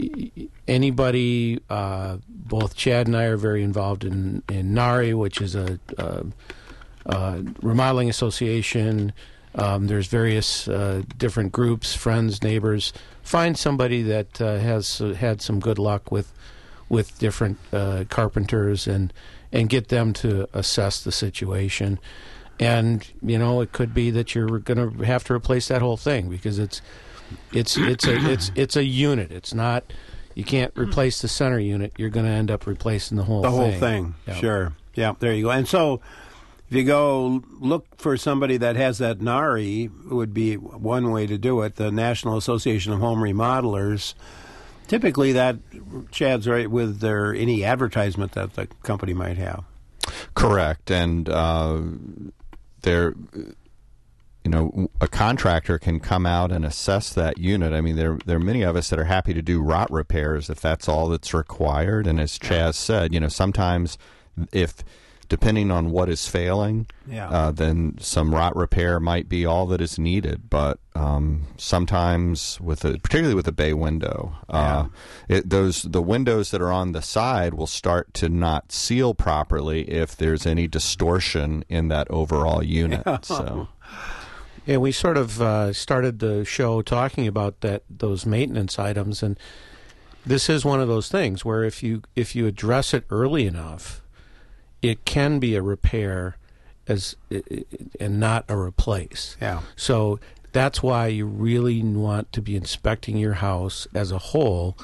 anybody. Uh, both Chad and I are very involved in in NARI, which is a, a, a remodeling association. Um, there's various uh, different groups, friends, neighbors. Find somebody that uh, has uh, had some good luck with with different uh, carpenters and and get them to assess the situation. And you know, it could be that you're going to have to replace that whole thing because it's it's it's a it's it's a unit. It's not. You can't replace the center unit. You're going to end up replacing the whole the thing. whole thing. Yep. Sure. Yeah. There you go. And so, if you go look for somebody that has that NARI, would be one way to do it. The National Association of Home Remodelers. Typically, that chads right with their any advertisement that the company might have. Correct, and uh, there, you know, a contractor can come out and assess that unit. I mean, there there are many of us that are happy to do rot repairs if that's all that's required. And as Chaz said, you know, sometimes if depending on what is failing, yeah. uh, then some rot repair might be all that is needed. But um, sometimes, with a, particularly with a bay window, uh, yeah. it, those the windows that are on the side will start to not seal properly if there's any distortion in that overall unit. Yeah. So, yeah, we sort of uh, started the show talking about that those maintenance items, and this is one of those things where if you if you address it early enough, it can be a repair as and not a replace. Yeah. So that's why you really want to be inspecting your house as a whole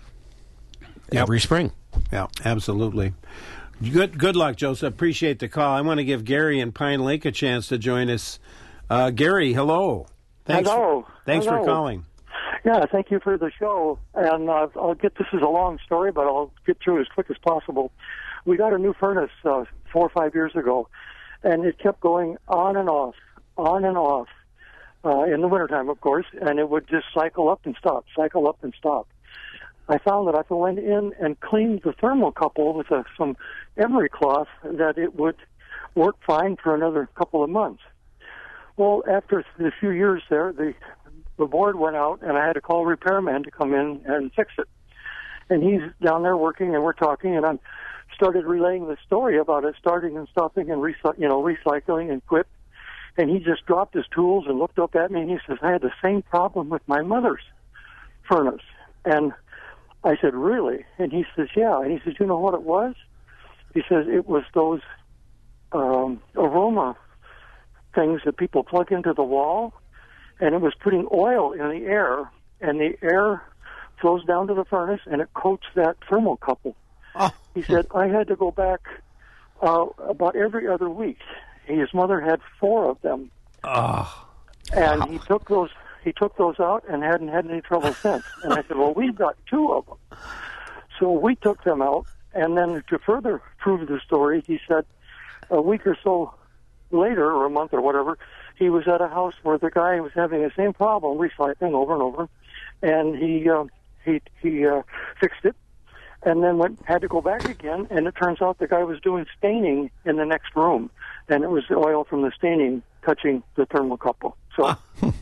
yep. every spring. Yeah, absolutely. Good good luck, Joseph. Appreciate the call. I want to give Gary in Pine Lake a chance to join us. Uh, Gary, hello. Thanks hello. For, thanks hello. for calling. Yeah, thank you for the show. And uh, I'll get, this is a long story, but I'll get through it as quick as possible. We got a new furnace uh, four or five years ago, and it kept going on and off, on and off, uh, in the wintertime, of course, and it would just cycle up and stop, cycle up and stop. I found that if I went in and cleaned the thermocouple with uh, some emery cloth, that it would work fine for another couple of months. Well, after a few years there, the, the board went out, and I had to call a repairman to come in and fix it. And he's down there working, and we're talking, and I'm started relaying the story about it starting and stopping and recy- you know recycling and quit. And he just dropped his tools and looked up at me and he says, I had the same problem with my mother's furnace. And I said, really? And he says, yeah. And he says, you know what it was? He says, it was those um, aroma things that people plug into the wall, and it was putting oil in the air, and the air flows down to the furnace and it coats that thermocouple. Oh. He said, I had to go back uh, about every other week. His mother had four of them. Oh. And Wow. he took those he took those out and hadn't had any trouble since. And I said, well, we've got two of them. So we took them out, and then to further prove the story, he said a week or so later, or a month or whatever, he was at a house where the guy was having the same problem, recycling over and over, and he uh, he he uh, fixed it. And then went, had to go back again, and it turns out the guy was doing staining in the next room, and it was the oil from the staining touching the thermocouple. So,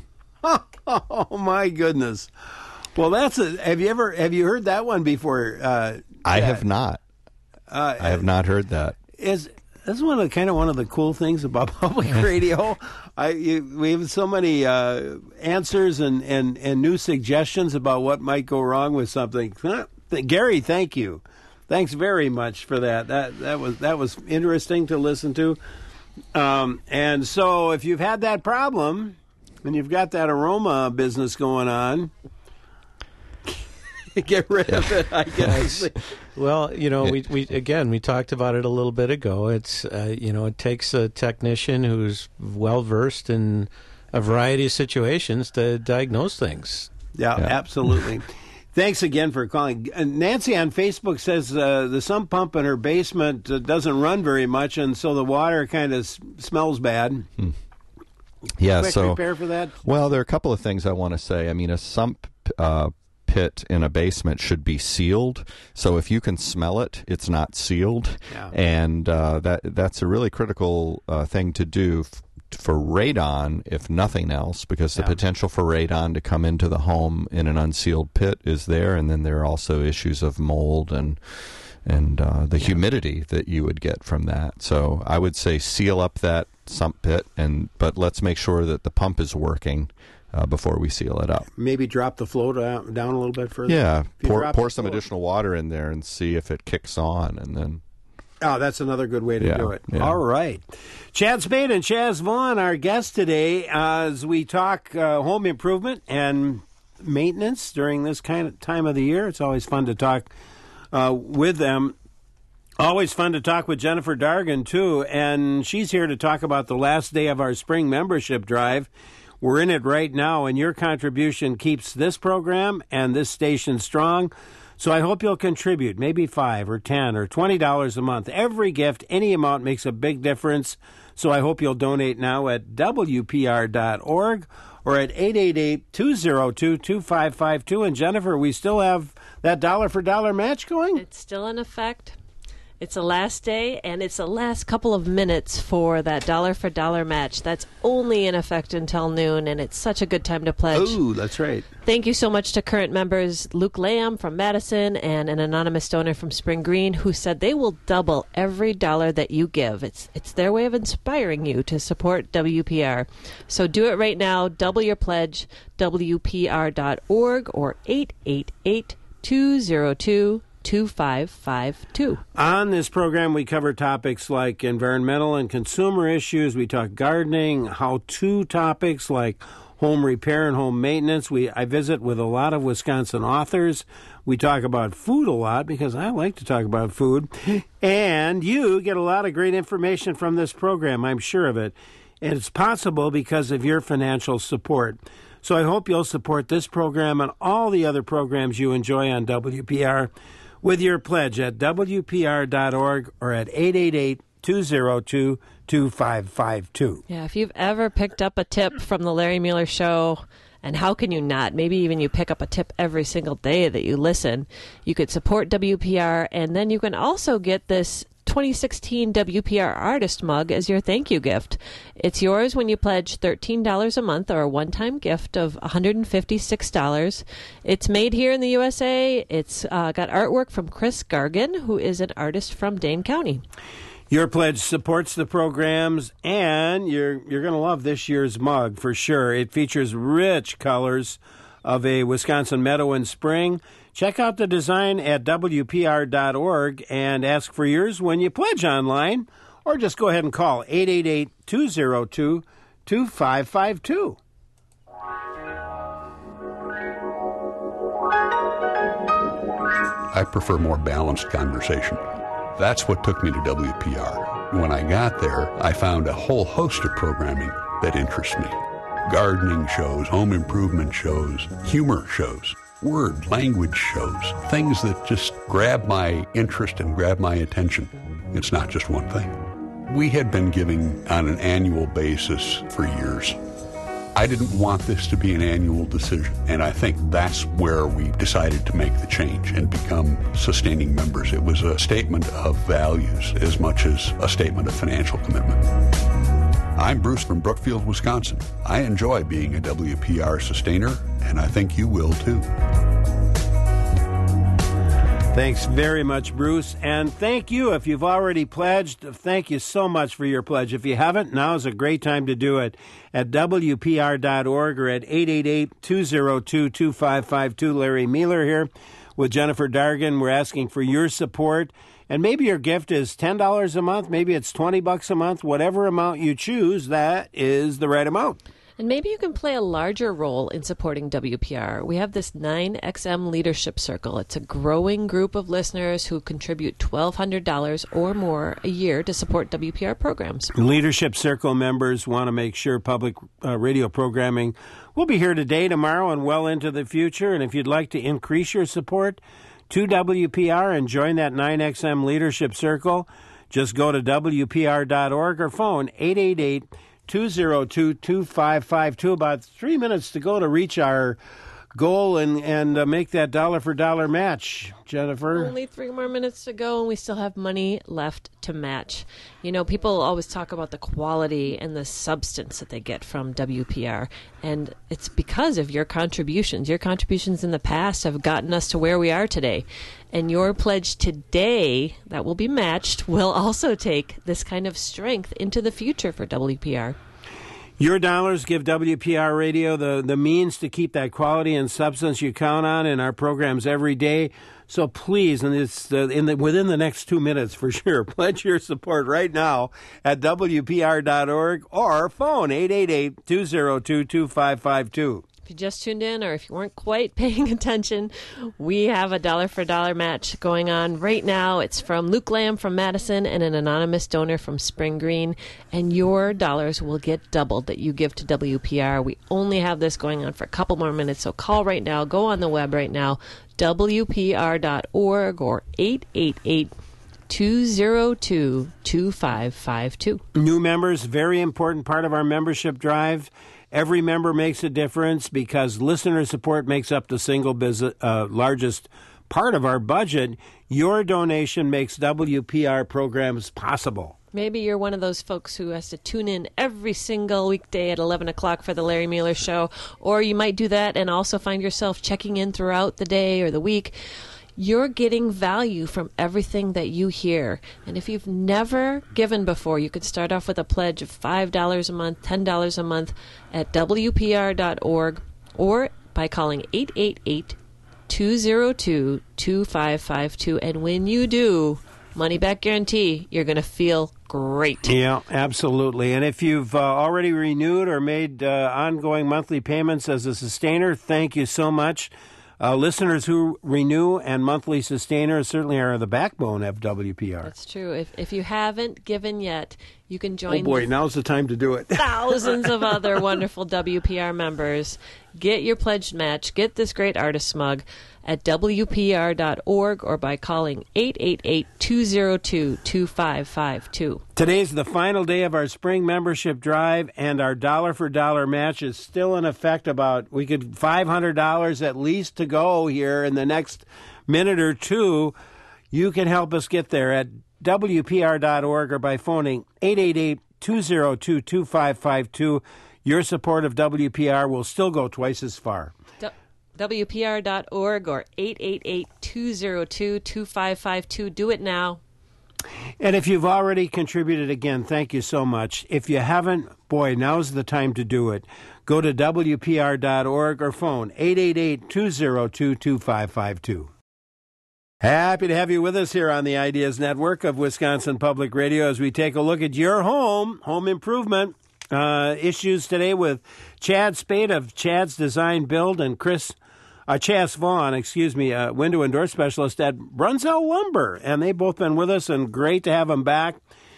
oh my goodness! Well, that's a. Have you ever have you heard that one before? Uh, I uh, have not. Uh, I have not heard that. Is this is one of the kind of one of the cool things about public radio? I you, we have so many uh, answers and, and, and new suggestions about what might go wrong with something. Gary, thank you. Thanks very much for that. That that was that was interesting to listen to. Um, and so, if you've had that problem and you've got that aroma business going on, get rid of it, I guess. Well, you know, we we again we talked about it a little bit ago. It's uh, you know, it takes a technician who's well versed in a variety of situations to diagnose things. Yeah, yeah. Absolutely. Thanks again for calling. Uh, Nancy on Facebook says uh, the sump pump in her basement uh, doesn't run very much, and so the water kind of s- smells bad. Hmm. Yeah, Quick so repair for that? Well, there are a couple of things I want to say. I mean, a sump uh, pit in a basement should be sealed. So if you can smell it, it's not sealed, yeah. and uh, that that's a really critical uh, thing to do. F- for radon, if nothing else, because the yeah. potential for radon to come into the home in an unsealed pit is there, and then there are also issues of mold and and uh, the yeah. humidity that you would get from that. So I would say seal up that sump pit, and but let's make sure that the pump is working uh, before we seal it up. Maybe drop the flow down, down a little bit further. Yeah, pour, drop pour the some flow- additional water in there and see if it kicks on, and then... Oh, that's another good way to Yeah, do it. yeah. All right. Chad Spade and Chaz Vaughn, our guests today, as we talk uh, home improvement and maintenance during this kind of time of the year. It's always fun to talk uh, with them. Always fun to talk with Jennifer Dargan, too, and she's here to talk about the last day of our spring membership drive. We're in it right now, and your contribution keeps this program and this station strong. So I hope you'll contribute, maybe five or ten or twenty dollars a month. Every gift, any amount makes a big difference. So I hope you'll donate now at W P R dot org or at eight eight eight, two zero two, two five five two. And Jennifer, we still have that dollar for dollar match going? It's still in effect. It's the last day, and it's the last couple of minutes for that dollar for dollar match. That's only in effect until noon, and it's such a good time to pledge. Oh, that's right. Thank you so much to current members Luke Lamb from Madison and an anonymous donor from Spring Green who said they will double every dollar that you give. It's it's their way of inspiring you to support W P R. So do it right now. Double your pledge, W P R dot org or eight eight eight, two zero two, two five five two. On this program, we cover topics like environmental and consumer issues. We talk gardening, how-to topics like home repair and home maintenance. We I visit with a lot of Wisconsin authors. We talk about food a lot because I like to talk about food. And you get a lot of great information from this program, I'm sure of it. And it's possible because of your financial support. So I hope you'll support this program and all the other programs you enjoy on W P R with your pledge at W P R dot org or at eight eight eight, two zero two, two five five two. Yeah, if you've ever picked up a tip from the Larry Mueller Show, and how can you not? Maybe even you pick up a tip every single day that you listen. You could support W P R, and then you can also get this twenty sixteen W P R Artist Mug as your thank you gift. It's yours when you pledge thirteen dollars a month or a one-time gift of one hundred fifty-six dollars. It's made here in the U S A. It's uh, got artwork from Chris Gargan, who is an artist from Dane County. Your pledge supports the programs, and you're you're going to love this year's mug for sure. It features rich colors of a Wisconsin meadow in spring. Check out the design at W P R dot org and ask for yours when you pledge online, or just go ahead and call eight eight eight, two zero two, two five five two. I prefer more balanced conversation. That's what took me to W P R. When I got there, I found a whole host of programming that interests me. Gardening shows, home improvement shows, humor shows, word, language shows, things that just grab my interest and grab my attention. It's not just one thing. We had been giving on an annual basis for years. I didn't want this to be an annual decision, and I think that's where we decided to make the change and become sustaining members. It was a statement of values as much as a statement of financial commitment. I'm Bruce from Brookfield, Wisconsin. I enjoy being a W P R sustainer, and I think you will too. Thanks very much, Bruce. And thank you if you've already pledged. Thank you so much for your pledge. If you haven't, now is a great time to do it at W P R dot org or at eight eight eight, two zero two, two five five two. Larry Mueller here with Jennifer Dargan. We're asking for your support. And maybe your gift is ten dollars a month. Maybe it's twenty bucks a month. Whatever amount you choose, that is the right amount. And maybe you can play a larger role in supporting W P R. We have this nine X M Leadership Circle. It's a growing group of listeners who contribute twelve hundred dollars or more a year to support W P R programs. Leadership Circle members want to make sure public uh, radio programming will be here today, tomorrow, and well into the future. And if you'd like to increase your support to W P R and join that nine X M Leadership Circle, just go to W P R dot org or phone eight eight eight, two zero two, two five five two. About three minutes to go to reach our goal and, and uh, make that dollar for dollar match, Jennifer. Only three more minutes to go, and we still have money left to match. You know, people always talk about the quality and the substance that they get from W P R, and it's because of your contributions. Your contributions in the past have gotten us to where we are today, and your pledge today that will be matched will also take this kind of strength into the future for W P R. Your dollars give W P R Radio the, the means to keep that quality and substance you count on in our programs every day. So please, and it's uh, in the, within the next two minutes for sure, pledge your support right now at W P R dot org or phone eight eight eight, two zero two, two five five two. If you just tuned in or if you weren't quite paying attention, we have a dollar for dollar match going on right now. It's from Luke Lamb from Madison and an anonymous donor from Spring Green. And your dollars will get doubled that you give to W P R. We only have this going on for a couple more minutes, so call right now. Go on the web right now, W P R dot org or eight eight eight, two zero two, two five five two. New members, very important part of our membership drive. Every member makes a difference because listener support makes up the single business, uh, largest part of our budget. Your donation makes W P R programs possible. Maybe you're one of those folks who has to tune in every single weekday at eleven o'clock for the Larry Mueller Show, or you might do that and also find yourself checking in throughout the day or the week. You're getting value from everything that you hear. And if you've never given before, you could start off with a pledge of five dollars a month, ten dollars a month at W P R dot org or by calling eight eight eight, two zero two, two five five two. And when you do, money back guarantee, you're going to feel great. Yeah, absolutely. And if you've uh, already renewed or made uh, ongoing monthly payments as a sustainer, thank you so much. Uh, listeners who renew and monthly sustainers certainly are the backbone of W P R. That's true. If if you haven't given yet, you can join. Oh boy, now's the time to do it. Thousands of other wonderful W P R members. Get your pledged match. Get this great artist mug at W P R dot org or by calling eight eight eight, two zero two, two five five two. Today's the final day of our spring membership drive, and our dollar for dollar match is still in effect. About we could five hundred dollars at least to go here in the next minute or two. You can help us get there at W P R dot org or by phoning eight eight eight, two zero two, two five five two. Your support of W P R will still go twice as far. W P R dot org or eight eight eight, two zero two, two five five two. Do it now. And if you've already contributed, again, thank you so much. If you haven't, boy, now's the time to do it. Go to W P R dot org or phone eight eight eight, two zero two, two five five two. Happy to have you with us here on the Ideas Network of Wisconsin Public Radio as we take a look at your home, home improvement uh, issues today with Chad Spade of Chad's Design Build and Chris Uh, Chas Vaughn, excuse me, uh, window and door specialist at Brunzell Lumber. And they've both been with us, and great to have them back.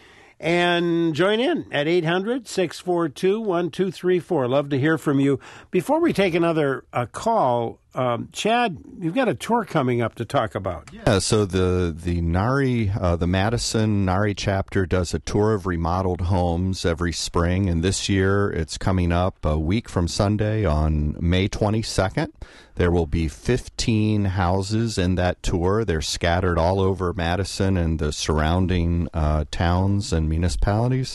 And join in at eight hundred, six four two, one two three four. Love to hear from you. Before we take another uh, call, um, Chad, you've got a tour coming up to talk about. Yeah, so the the NARI, uh, the Madison NARI chapter does a tour of remodeled homes every spring, and this year it's coming up a week from Sunday on May twenty-second. There will be fifteen houses in that tour. They're scattered all over Madison and the surrounding uh, towns and municipalities.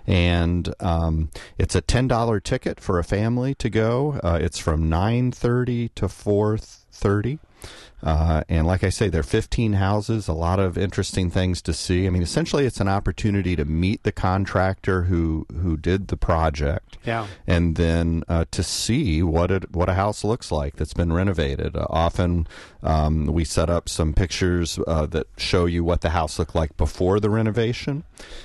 And um, it's a ten dollars ticket for a family to go. Uh, it's from nine thirty to four thirty. Uh, and like I say, there are fifteen houses, a lot of interesting things to see. I mean, essentially, it's an opportunity to meet the contractor who, who did the project, yeah, and then uh, to see what it, what a house looks like that's been renovated. Uh, often, um, we set up some pictures uh, that show you what the house looked like before the renovation,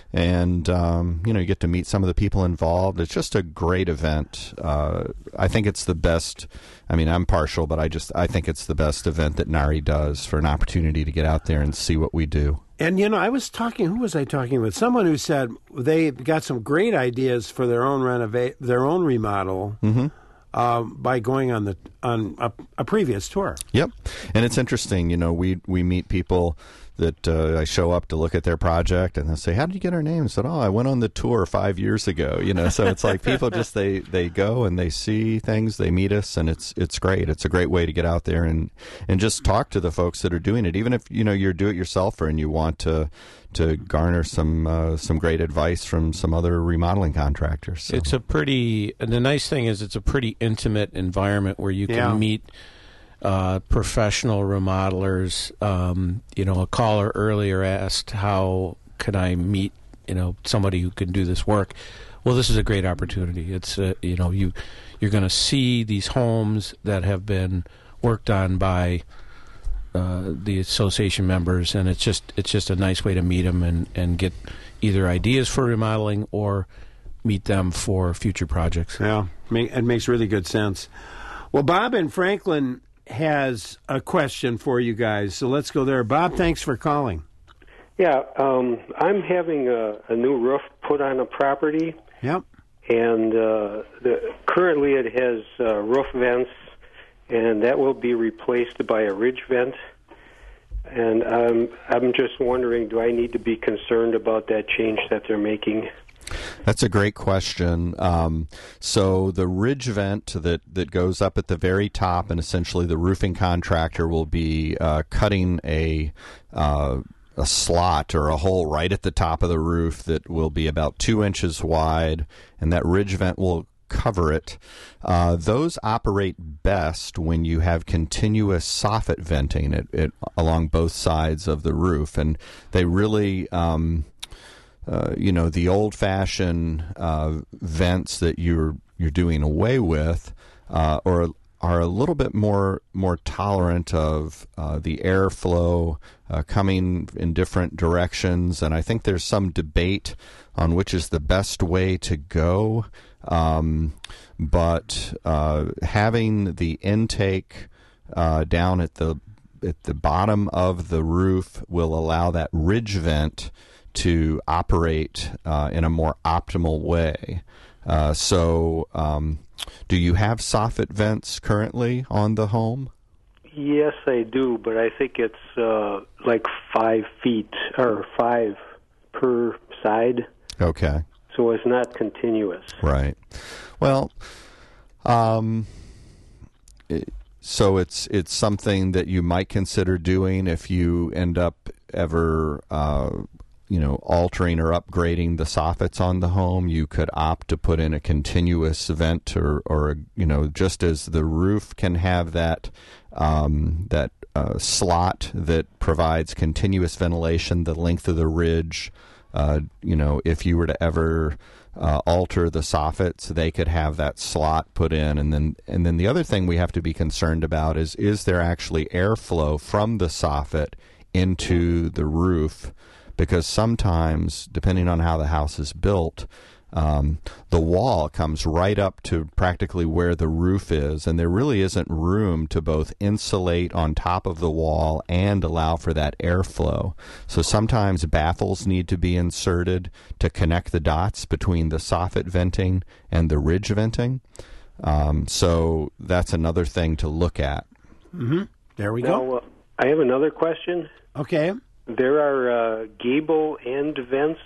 and um, you know, you get to meet some of the people involved. It's just a great event. Uh, I think it's the best. I mean, I'm partial, but I just I think it's the best event that NARI does for an opportunity to get out there and see what we do. And, you know, I was talking, who was I talking with? Someone who said they got some great ideas for their own renovate, their own remodel mm-hmm. uh, by going on the on a, a previous tour. Yep. And it's interesting, you know, we, we meet people that uh, I show up to look at their project, and they say, "How did you get our name?" I said, "Oh, I went on the tour five years ago." You know, so it's like people just they, they go and they see things, they meet us, and it's it's great. It's a great way to get out there and, and just talk to the folks that are doing it, even if you know you're do-it-yourselfer and you want to to garner some uh, some great advice from some other remodeling contractors. So. It's a pretty. The nice thing is it's a pretty intimate environment where you can yeah. meet. Uh, professional remodelers. Um, you know, a caller earlier asked, how can I meet, you know, somebody who can do this work? Well, this is a great opportunity. It's uh, you know you you're going to see these homes that have been worked on by uh, the association members, and it's just it's just a nice way to meet them and, and get either ideas for remodeling or meet them for future projects. Yeah, it makes really good sense. Well, Bob in Franklin has a question for you guys, so let's go there. Bob, thanks for calling. Yeah, um, I'm having a, a new roof put on a property. Yep. And uh, the, currently it has uh, roof vents, and that will be replaced by a ridge vent. And um, I'm just wondering, do I need to be concerned about that change that they're making? That's a great question. Um, so the ridge vent that, that goes up at the very top, and essentially the roofing contractor will be uh, cutting a uh, a slot or a hole right at the top of the roof that will be about two inches wide, and that ridge vent will cover it. Uh, those operate best when you have continuous soffit venting it, it, along both sides of the roof, and they really... Um, Uh, you know, the old-fashioned uh, vents that you're you're doing away with, uh, or are a little bit more more tolerant of uh, the airflow uh, coming in different directions. And I think there's some debate on which is the best way to go. Um, but uh, having the intake uh, down at the at the bottom of the roof will allow that ridge vent to operate uh, in a more optimal way. Uh, so, um, do you have soffit vents currently on the home? Yes, I do, but I think it's uh, like five feet or five per side. Okay. So it's not continuous. Right. Well, um, it, so it's it's something that you might consider doing if you end up ever uh, you know, altering or upgrading the soffits on the home. You could opt to put in a continuous vent, or, or you know, just as the roof can have that um, that uh, slot that provides continuous ventilation the length of the ridge. Uh, you know, if you were to ever uh, alter the soffits, they could have that slot put in, and then and then the other thing we have to be concerned about is is there actually airflow from the soffit into the roof? Because sometimes, depending on how the house is built, um, the wall comes right up to practically where the roof is, and there really isn't room to both insulate on top of the wall and allow for that airflow. So sometimes baffles need to be inserted to connect the dots between the soffit venting and the ridge venting. Um, so that's another thing to look at. Mm-hmm. There we now, go. Uh, I have another question. Okay. There are uh, gable end vents,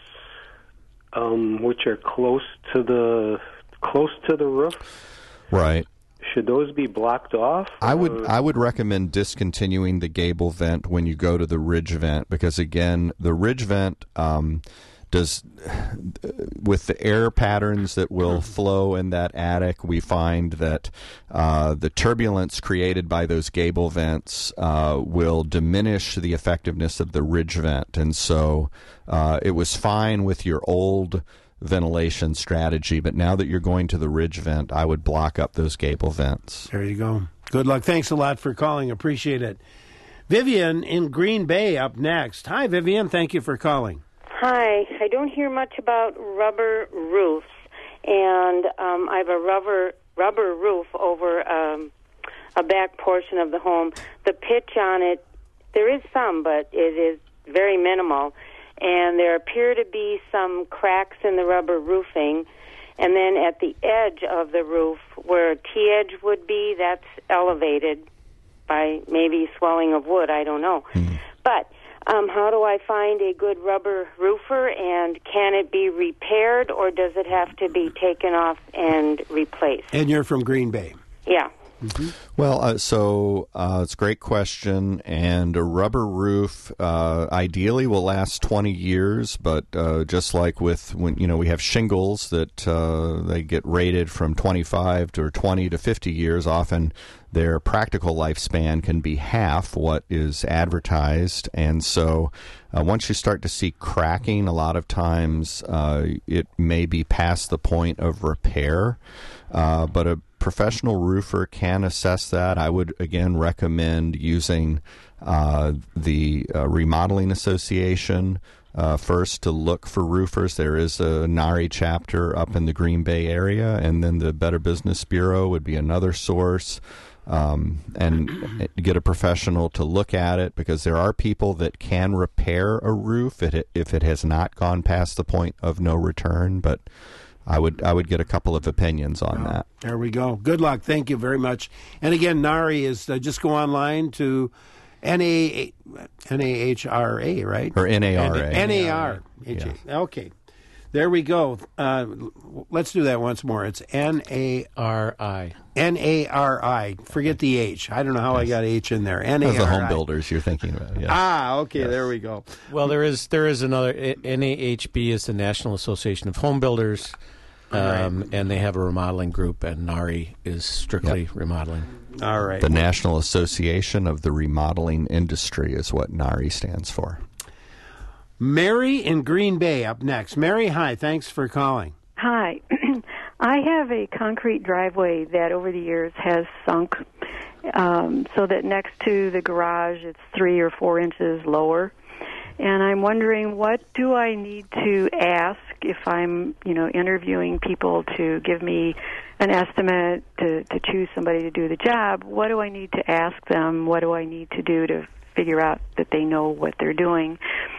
um, which are close to the close to the roof. Right. Should those be blocked off? I would I would recommend discontinuing the gable vent when you go to the ridge vent, because again, the ridge vent um, does with the air patterns that will flow in that attic. We find that uh, the turbulence created by those gable vents uh, will diminish the effectiveness of the ridge vent, and so uh, it was fine with your old ventilation strategy, but now that you're going to the ridge vent, I would block up those gable vents. There you go. Good luck. Thanks a lot for calling. Appreciate it. Vivian in Green Bay up next. Hi, Vivian. Thank you for calling. Hi. I don't hear much about rubber roofs, and um, I have a rubber rubber roof over um, a back portion of the home. The pitch on it, there is some, but it is very minimal. And there appear to be some cracks in the rubber roofing. And then at the edge of the roof, where a T-edge would be, that's elevated by maybe swelling of wood. I don't know. Mm-hmm. But um, how do I find a good rubber roofer, and can it be repaired, or does it have to be taken off and replaced? And you're from Green Bay. Yeah. Mm-hmm. Well, uh, so uh, it's a great question, and a rubber roof uh, ideally will last twenty years, but uh, just like with when you know we have shingles that uh, they get rated from twenty-five to or twenty to fifty years, often their practical lifespan can be half what is advertised, and so uh, once you start to see cracking, a lot of times uh, it may be past the point of repair, uh, but a professional roofer can assess that. I would, again, recommend using uh, the uh, Remodeling Association uh, first to look for roofers. There is a NARI chapter up in the Green Bay area, and then the Better Business Bureau would be another source. Um, and get a professional to look at it, because there are people that can repair a roof if it, if it has not gone past the point of no return, but I would I would get a couple of opinions on Oh, that. There we go. Good luck. Thank you very much. And again, NARI is uh, just go online to N A H R A, right? Or N A R A. N A R. Okay. There we go. Uh, let's do that once more. It's N A R I. N A R I. Forget the H. I don't know how I got H in there. N A R I. Those are the home builders you're thinking about. Yes. Ah, okay. Yes. There we go. Well, there is there is another. N A H B is the National Association of Home Builders, um, Right. and they have a remodeling group, and NARI is strictly Yep. remodeling. All right. The National Association of the Remodeling Industry is what NARI stands for. Mary in Green Bay up next. Mary, hi. Thanks for calling. Hi. I have a concrete driveway that over the years has sunk um, so that next to the garage it's three or four inches lower. And I'm wondering, what do I need to ask if I'm, you know, interviewing people to give me an estimate to, to choose somebody to do the job? What do I need to ask them? What do I need to do to figure out that they know what they're doing?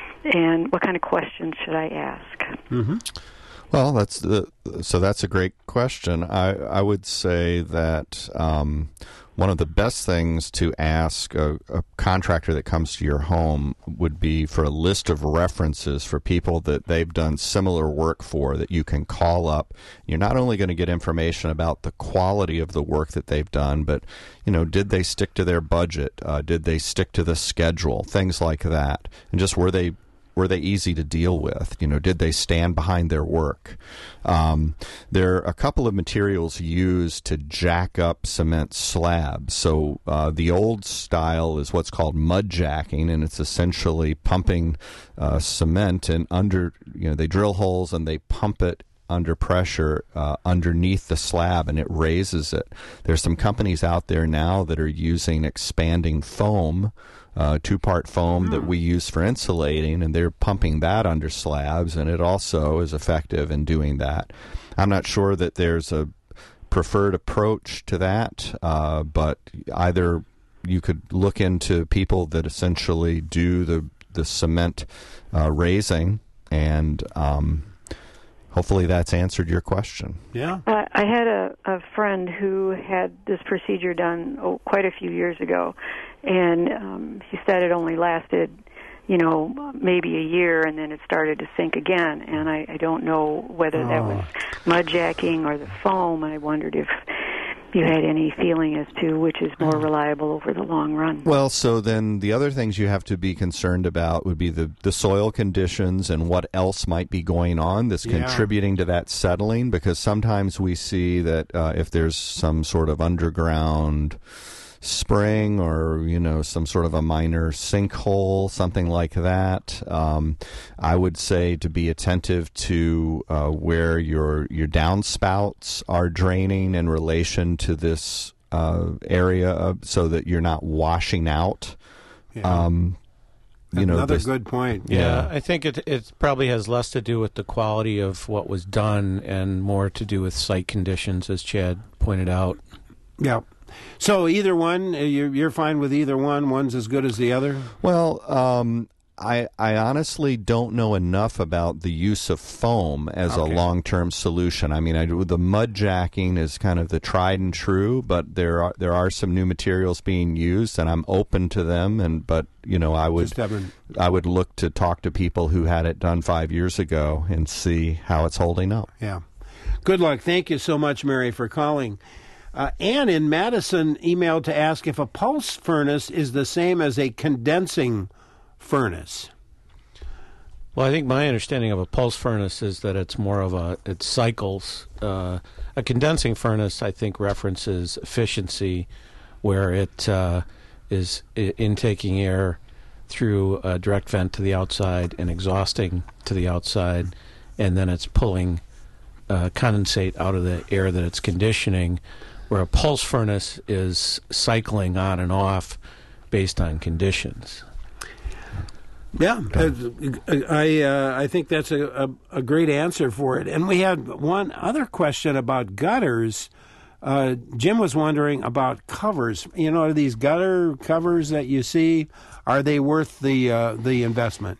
And what kind of questions should I ask? Mm-hmm. Well, that's the so that's a great question. I I would say that um, one of the best things to ask a, a contractor that comes to your home would be for a list of references for people that they've done similar work for that you can call up. You're not only going to get information about the quality of the work that they've done, but you know, did they stick to their budget? Uh, did they stick to the schedule? Things like that, and just were they Were they easy to deal with? You know, did they stand behind their work? Um, there are a couple of materials used to jack up cement slabs. So uh, the old style is what's called mud jacking, and it's essentially pumping uh, cement and under, you know, they drill holes and they pump it under pressure uh, underneath the slab, and it raises it. There's some companies out there now that are using expanding foam, uh, two-part foam mm. that we use for insulating, and they're pumping that under slabs, and it also is effective in doing that. I'm not sure that there's a preferred approach to that, uh, but either you could look into people that essentially do the, the cement uh, raising, and um, hopefully that's answered your question. Yeah. Uh, I had a, a friend who had this procedure done oh, quite a few years ago, and um, he said it only lasted, you know, maybe a year, and then it started to sink again. And I, I don't know whether Oh. that was mud jacking or the foam. I wondered if you had any feeling as to which is more reliable over the long run. Well, so then the other things you have to be concerned about would be the, the soil conditions and what else might be going on that's Yeah. contributing to that settling, because sometimes we see that uh, if there's some sort of underground spring or, you know, some sort of a minor sinkhole, something like that, um, I would say to be attentive to uh, where your your downspouts are draining in relation to this uh, area, of, so that you're not washing out. Yeah. Um, you know, Another this- good point. Yeah, Yeah. I think it it probably has less to do with the quality of what was done and more to do with site conditions, as Chad pointed out. Yeah. So either one, uh, you're, you're fine with either one? One's as good as the other? Well, um, I I honestly don't know enough about the use of foam as Okay. a long-term solution. I mean, I, the mud jacking is kind of the tried and true, but there are there are some new materials being used, and I'm open to them. And but you know, I would Just haven't- I would look to talk to people who had it done five years ago and see how it's holding up. Yeah. Good luck. Thank you so much, Mary, for calling. Uh, Ann in Madison emailed to ask if a pulse furnace is the same as a condensing furnace. Well, I think my understanding of a pulse furnace is that it's more of a, it cycles. Uh, a condensing furnace, I think, references efficiency, where it uh, is I- intaking air through a direct vent to the outside and exhausting to the outside, and then it's pulling uh, condensate out of the air that it's conditioning, where a pulse furnace is cycling on and off based on conditions. Yeah, I uh, I think that's a, a, a great answer for it. And we had one other question about gutters. Uh, Jim was wondering about covers. You know, these gutter covers that you see, are they worth the uh, the investment?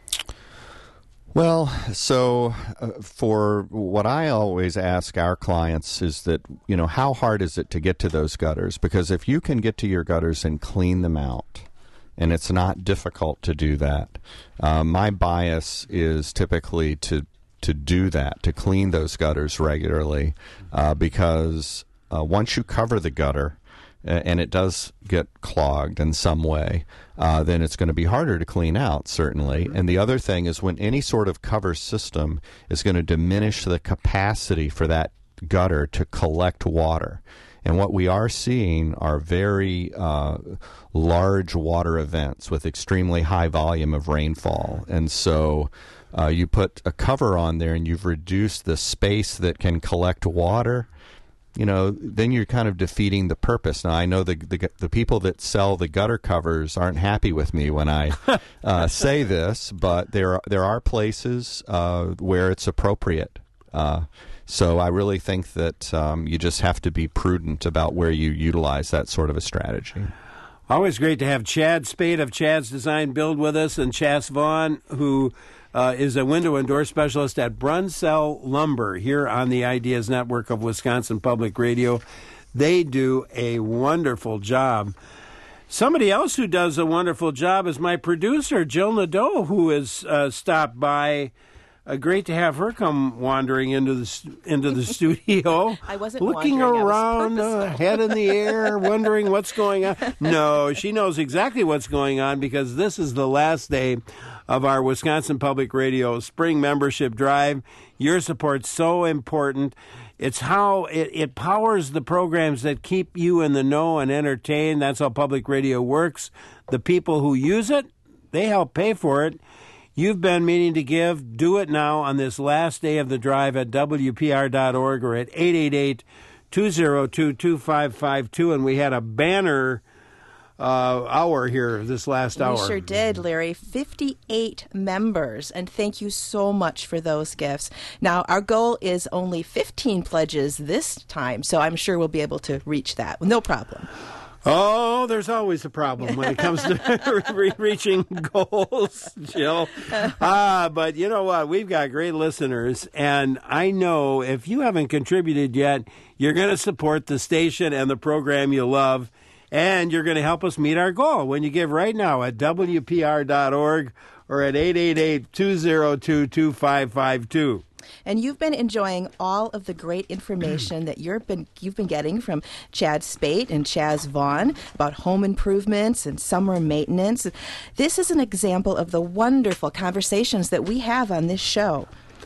Well, so uh, for what I always ask our clients is that, you know, how hard is it to get to those gutters? Because if you can get to your gutters and clean them out, and it's not difficult to do that, uh, my bias is typically to to do that, to clean those gutters regularly, uh, because uh, once you cover the gutter, and it does get clogged in some way, uh, then it's going to be harder to clean out, certainly. And the other thing is when any sort of cover system is going to diminish the capacity for that gutter to collect water. And what we are seeing are very uh, large water events with extremely high volume of rainfall. And so uh, you put a cover on there and you've reduced the space that can collect water. You know, then you're kind of defeating the purpose. Now, I know the the, the people that sell the gutter covers aren't happy with me when I uh, say this, but there are, there are places uh, where it's appropriate. Uh, so I really think that um, you just have to be prudent about where you utilize that sort of a strategy. Always great to have Chad Spade of Chad's Design Build with us, and Chas Vaughn, who uh, is a window and door specialist at Brunsell Lumber here on the Ideas Network of Wisconsin Public Radio. They do a wonderful job. Somebody else who does a wonderful job is my producer, Jill Nadeau, who has uh, stopped by. Uh, great to have her come wandering into the into the studio. I wasn't looking around, uh, head in the air, wondering what's going on. No, she knows exactly what's going on because this is the last day of our Wisconsin Public Radio Spring Membership Drive. Your support's so important. It's how it, it powers the programs that keep you in the know and entertained. That's how public radio works. The people who use it, they help pay for it. You've been meaning to give. Do it now on this last day of the drive at W P R dot org or at eight eight eight, two oh two, two five five two. And we had a banner uh, hour here this last hour. We sure did, Larry. fifty-eight members, and thank you so much for those gifts. Now, our goal is only fifteen pledges this time, so I'm sure we'll be able to reach that. No problem. Oh, there's always a problem when it comes to re- reaching goals, Jill. Ah, uh, but you know what? We've got great listeners, and I know if you haven't contributed yet, you're going to support the station and the program you love, and you're going to help us meet our goal when you give right now at W P R dot org or at eight eight eight, two oh two, two five five two. And you've been enjoying all of the great information that you've been you've been getting from Chad Spade and Chas Vaughn about home improvements and summer maintenance. This is an example of the wonderful conversations that we have on this show.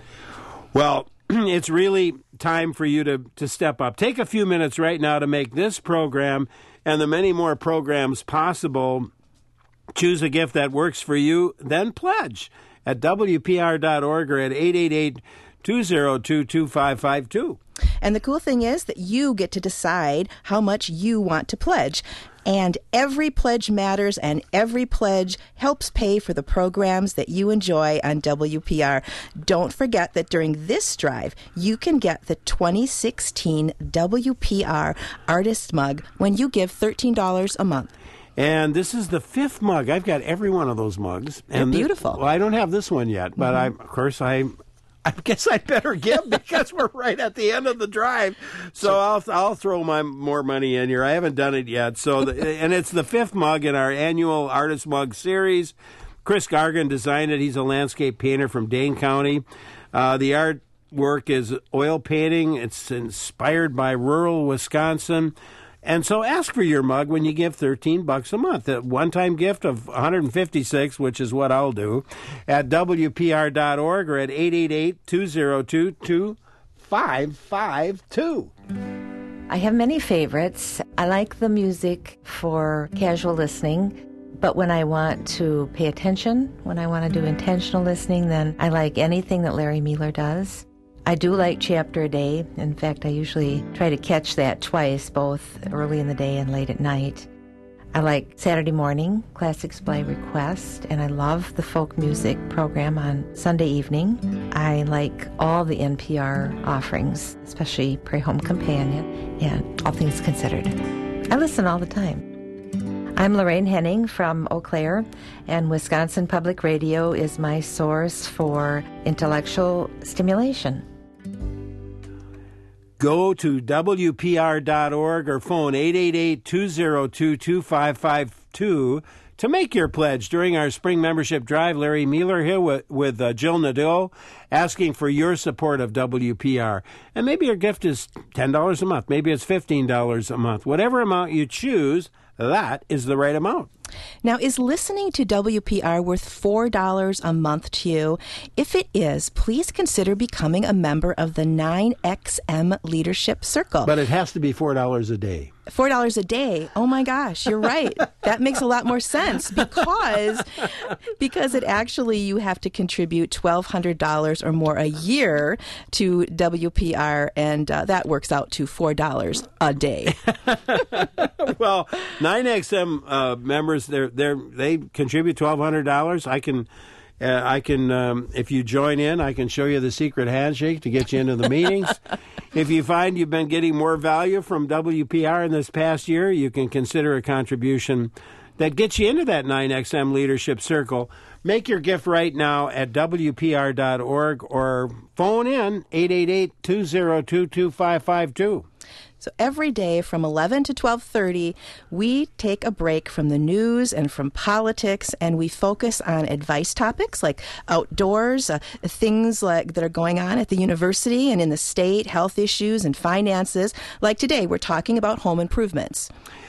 Well, it's really time for you to, to step up. Take a few minutes right now to make this program and the many more programs possible. Choose a gift that works for you, then pledge at W P R dot org or at eight eight eight, two oh two, two five five two. And the cool thing is that you get to decide how much you want to pledge. And every pledge matters, and every pledge helps pay for the programs that you enjoy on W P R. Don't forget that during this drive, you can get the twenty sixteen W P R Artist Mug when you give thirteen dollars a month. And this is the fifth mug. I've got every one of those mugs. They're and beautiful. This, well, I don't have this one yet, but Mm-hmm. I, of course, I, I guess I'd better give because we're right at the end of the drive. So, so I'll I'll throw my more money in here. I haven't done it yet. So, the, and it's the fifth mug in our annual Artist Mug series. Chris Gargan designed it. He's a landscape painter from Dane County. Uh, the art work is oil painting. It's inspired by rural Wisconsin. And so ask for your mug when you give thirteen bucks a month. A one-time gift of one hundred fifty-six, which is what I'll do, at W P R dot org or at eight eight eight, two oh two, two five five two. I have many favorites. I like the music for casual listening, but when I want to pay attention, when I want to do intentional listening, then I like anything that Larry Mueller does. I do like Chapter a Day. In fact, I usually try to catch that twice, both early in the day and late at night. I like Saturday morning, Classics by Request, and I love the folk music program on Sunday evening. I like all the N P R offerings, especially Pray Home Companion and All Things Considered. I listen all the time. I'm Lorraine Henning from Eau Claire, and Wisconsin Public Radio is my source for intellectual stimulation. Go to W P R dot org or phone eight eight eight, two oh two, two five five two to make your pledge. During our spring membership drive, Larry Mueller here with, with uh, Jill Nadeau asking for your support of W P R. And maybe your gift is ten dollars a month. Maybe it's fifteen dollars a month. Whatever amount you choose, that is the right amount. Now, is listening to W P R worth four dollars a month to you? If it is, please consider becoming a member of the nine X M Leadership Circle. But it has to be four dollars a day. four dollars a day. Oh, my gosh, you're right. That makes a lot more sense because because it actually, you have to contribute twelve hundred dollars or more a year to W P R, and uh, that works out to four dollars a day. Well, nine X M uh, members, they're, they're, they contribute twelve hundred dollars. I can, uh, I can um, if you join in, I can show you the secret handshake to get you into the meetings. If you find you've been getting more value from W P R in this past year, you can consider a contribution that gets you into that nine X M Leadership Circle. Make your gift right now at W P R dot org or phone in eight eight eight, two oh two, two five five two. So every day from eleven to twelve thirty, we take a break from the news and from politics, and we focus on advice topics like outdoors, uh, things like that are going on at the university and in the state, health issues and finances. Like today, we're talking about home improvements.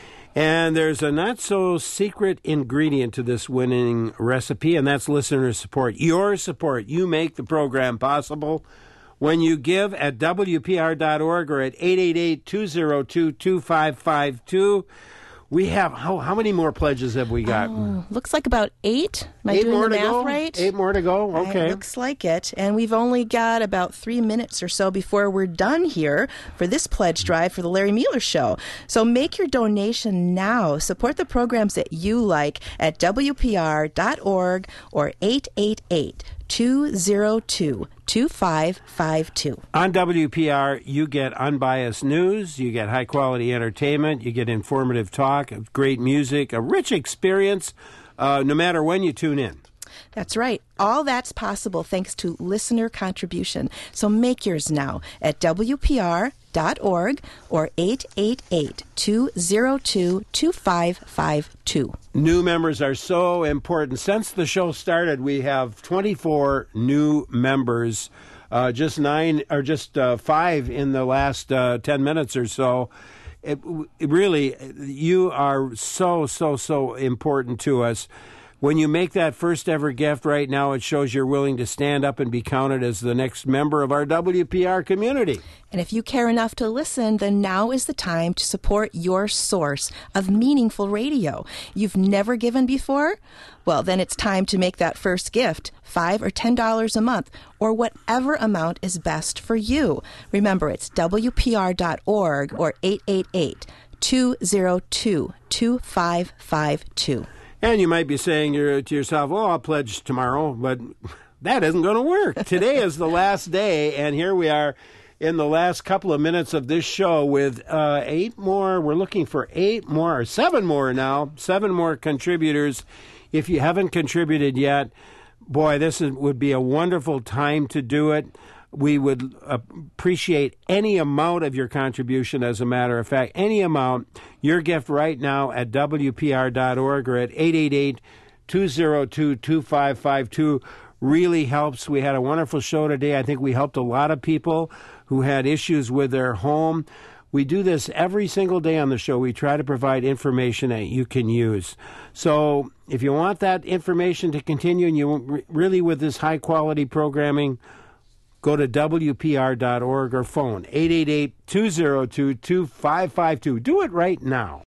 And there's a not-so-secret ingredient to this winning recipe, and that's listener support. Your support. You make the program possible. When you give at W P R dot org or at eight eight eight, two oh two, two five five two, we have, how, how many more pledges have we got? Oh, looks like about eight. Am I eight doing more the to math go? right? Eight more to go? Okay. It looks like it. And we've only got about three minutes or so before we're done here for this pledge drive for the Larry Mueller Show. So make your donation now. Support the programs that you like at W P R dot org or eight eight eight, two oh two, two five five two. On W P R, you get unbiased news, you get high-quality entertainment, you get informative talk, great music, a rich experience, uh, no matter when you tune in. That's right. All that's possible thanks to listener contribution. So make yours now at W P R dot org or eight eight eight, two oh two, two five five two. New members are so important. Since the show started, we have twenty-four new members, uh, just nine or just uh, five in the last uh, ten minutes or so. It, it really, you are so, so, so important to us. When you make that first ever gift right now, it shows you're willing to stand up and be counted as the next member of our W P R community. And if you care enough to listen, then now is the time to support your source of meaningful radio. You've never given before? Well, then it's time to make that first gift, five or ten dollars a month, or whatever amount is best for you. Remember, it's W P R dot org or eight eight eight, two oh two, two five five two. And you might be saying to yourself, well, I'll pledge tomorrow, but that isn't going to work. Today is the last day, and here we are in the last couple of minutes of this show with uh, eight more. We're looking for eight more, or seven more now, seven more contributors. If you haven't contributed yet, boy, this is, would be a wonderful time to do it. We would appreciate any amount of your contribution, as a matter of fact, any amount. Your gift right now at W P R dot org or at eight eight eight, two oh two, two five five two. really helps. We had a wonderful show today. I think we helped a lot of people who had issues with their home. We do this every single day on the show. We try to provide information that you can use. So if you want that information to continue and you really with this high-quality programming, go to W P R dot org or phone eight eight eight, two zero two, two five five two. Do it right now.